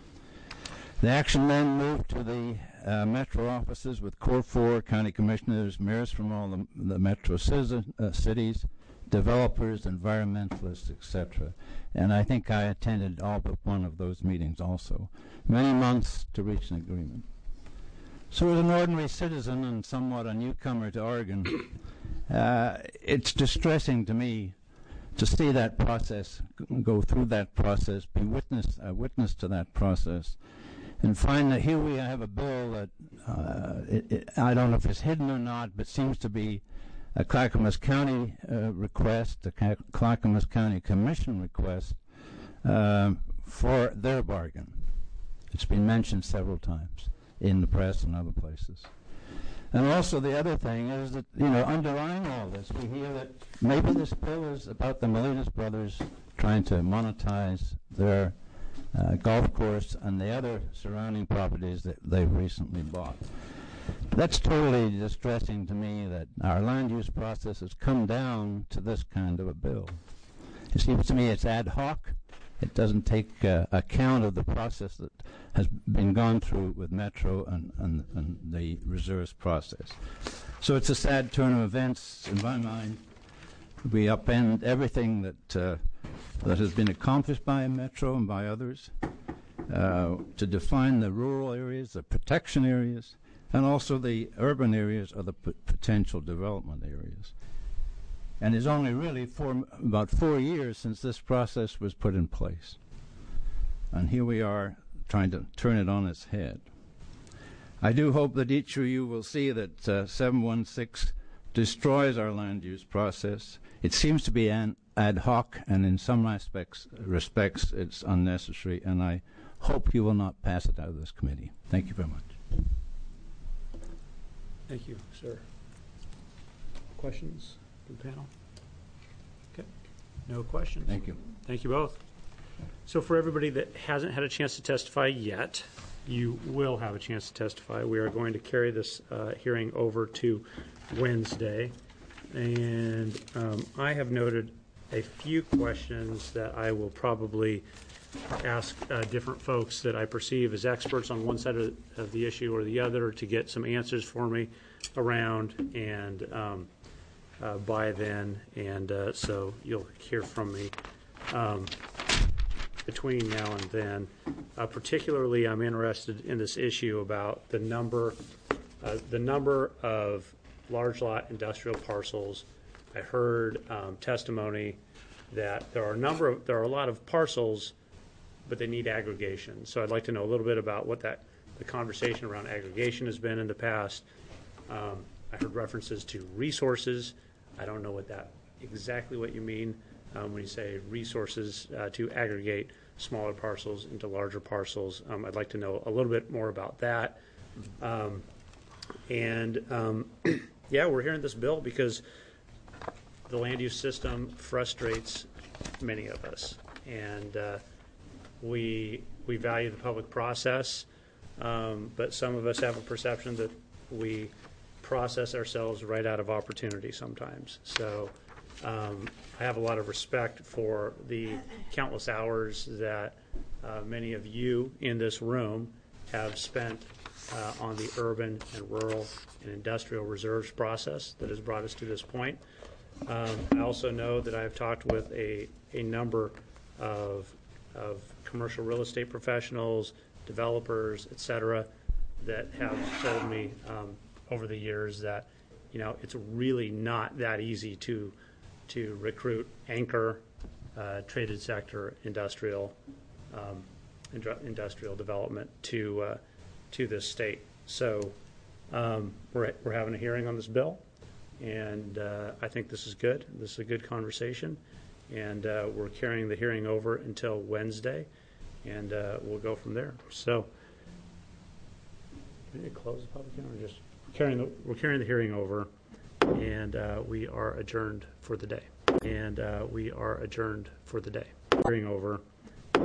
The action then moved to the Metro offices with Core 4 county commissioners, mayors from all the Metro cities, developers, environmentalists, etc. And I think I attended all but one of those meetings also. Many months to reach an agreement. So as an ordinary citizen and somewhat a newcomer to Oregon, it's distressing to me to see that process, go through that process, be a witness to that process, and find that here we have a bill that, I don't know if it's hidden or not, but seems to be a Clackamas County request, a Clackamas County Commission request for their bargain. It's been mentioned several times in the press and other places. And also the other thing is that, underlying all this, we hear that maybe this bill is about the Molinas brothers trying to monetize their golf course and the other surrounding properties that they've recently bought. That's totally distressing to me that our land use process has come down to this kind of a bill. It seems to me it's ad hoc. It doesn't take account of the process that has been gone through with Metro and the reserves process. So it's a sad turn of events in my mind. We upend everything that has been accomplished by Metro and by others to define the rural areas, the protection areas, and also the urban areas or the potential development areas. And it's only really about 4 years since this process was put in place. And here we are trying to turn it on its head. I do hope that each of you will see that 716 destroys our land use process. It seems to be an ad hoc, and in some respects it's unnecessary, and I hope you will not pass it out of this committee. Thank you very much. Thank you, sir. Questions from the panel? Okay. No questions. Thank you. Thank you both. So for everybody that hasn't had a chance to testify yet, you will have a chance to testify. We are going to carry this hearing over to Wednesday. And I have noted a few questions that I will probably ask different folks that I perceive as experts on one side of the issue or the other to get some answers for me around, and by then, and so you'll hear from me. between now and then. Particularly, I'm interested in this issue about the number of large lot industrial parcels. I heard testimony that there are a lot of parcels, but they need aggregation. So I'd like to know a little bit about what the conversation around aggregation has been in the past. I heard references to resources. I don't know exactly what you mean when you say resources to aggregate smaller parcels into larger parcels. I'd like to know a little bit more about that. Yeah, we're hearing this bill because the land use system frustrates many of us, and we value the public process, but some of us have a perception that we process ourselves right out of opportunity sometimes. So I have a lot of respect for the countless hours that many of you in this room have spent on the urban and rural and industrial reserves process that has brought us to this point. I also know that I've talked with a number of commercial real estate professionals, developers, et cetera, that have told me over the years that it's really not that easy to recruit anchor traded sector industrial development to this state. So we're having a hearing on this bill, and I think this is good. This is a good conversation, and we're carrying the hearing over until Wednesday, and we'll go from there. So, we need to close the public hearing, or just we're carrying the hearing over, and we are adjourned for the day. Hearing over.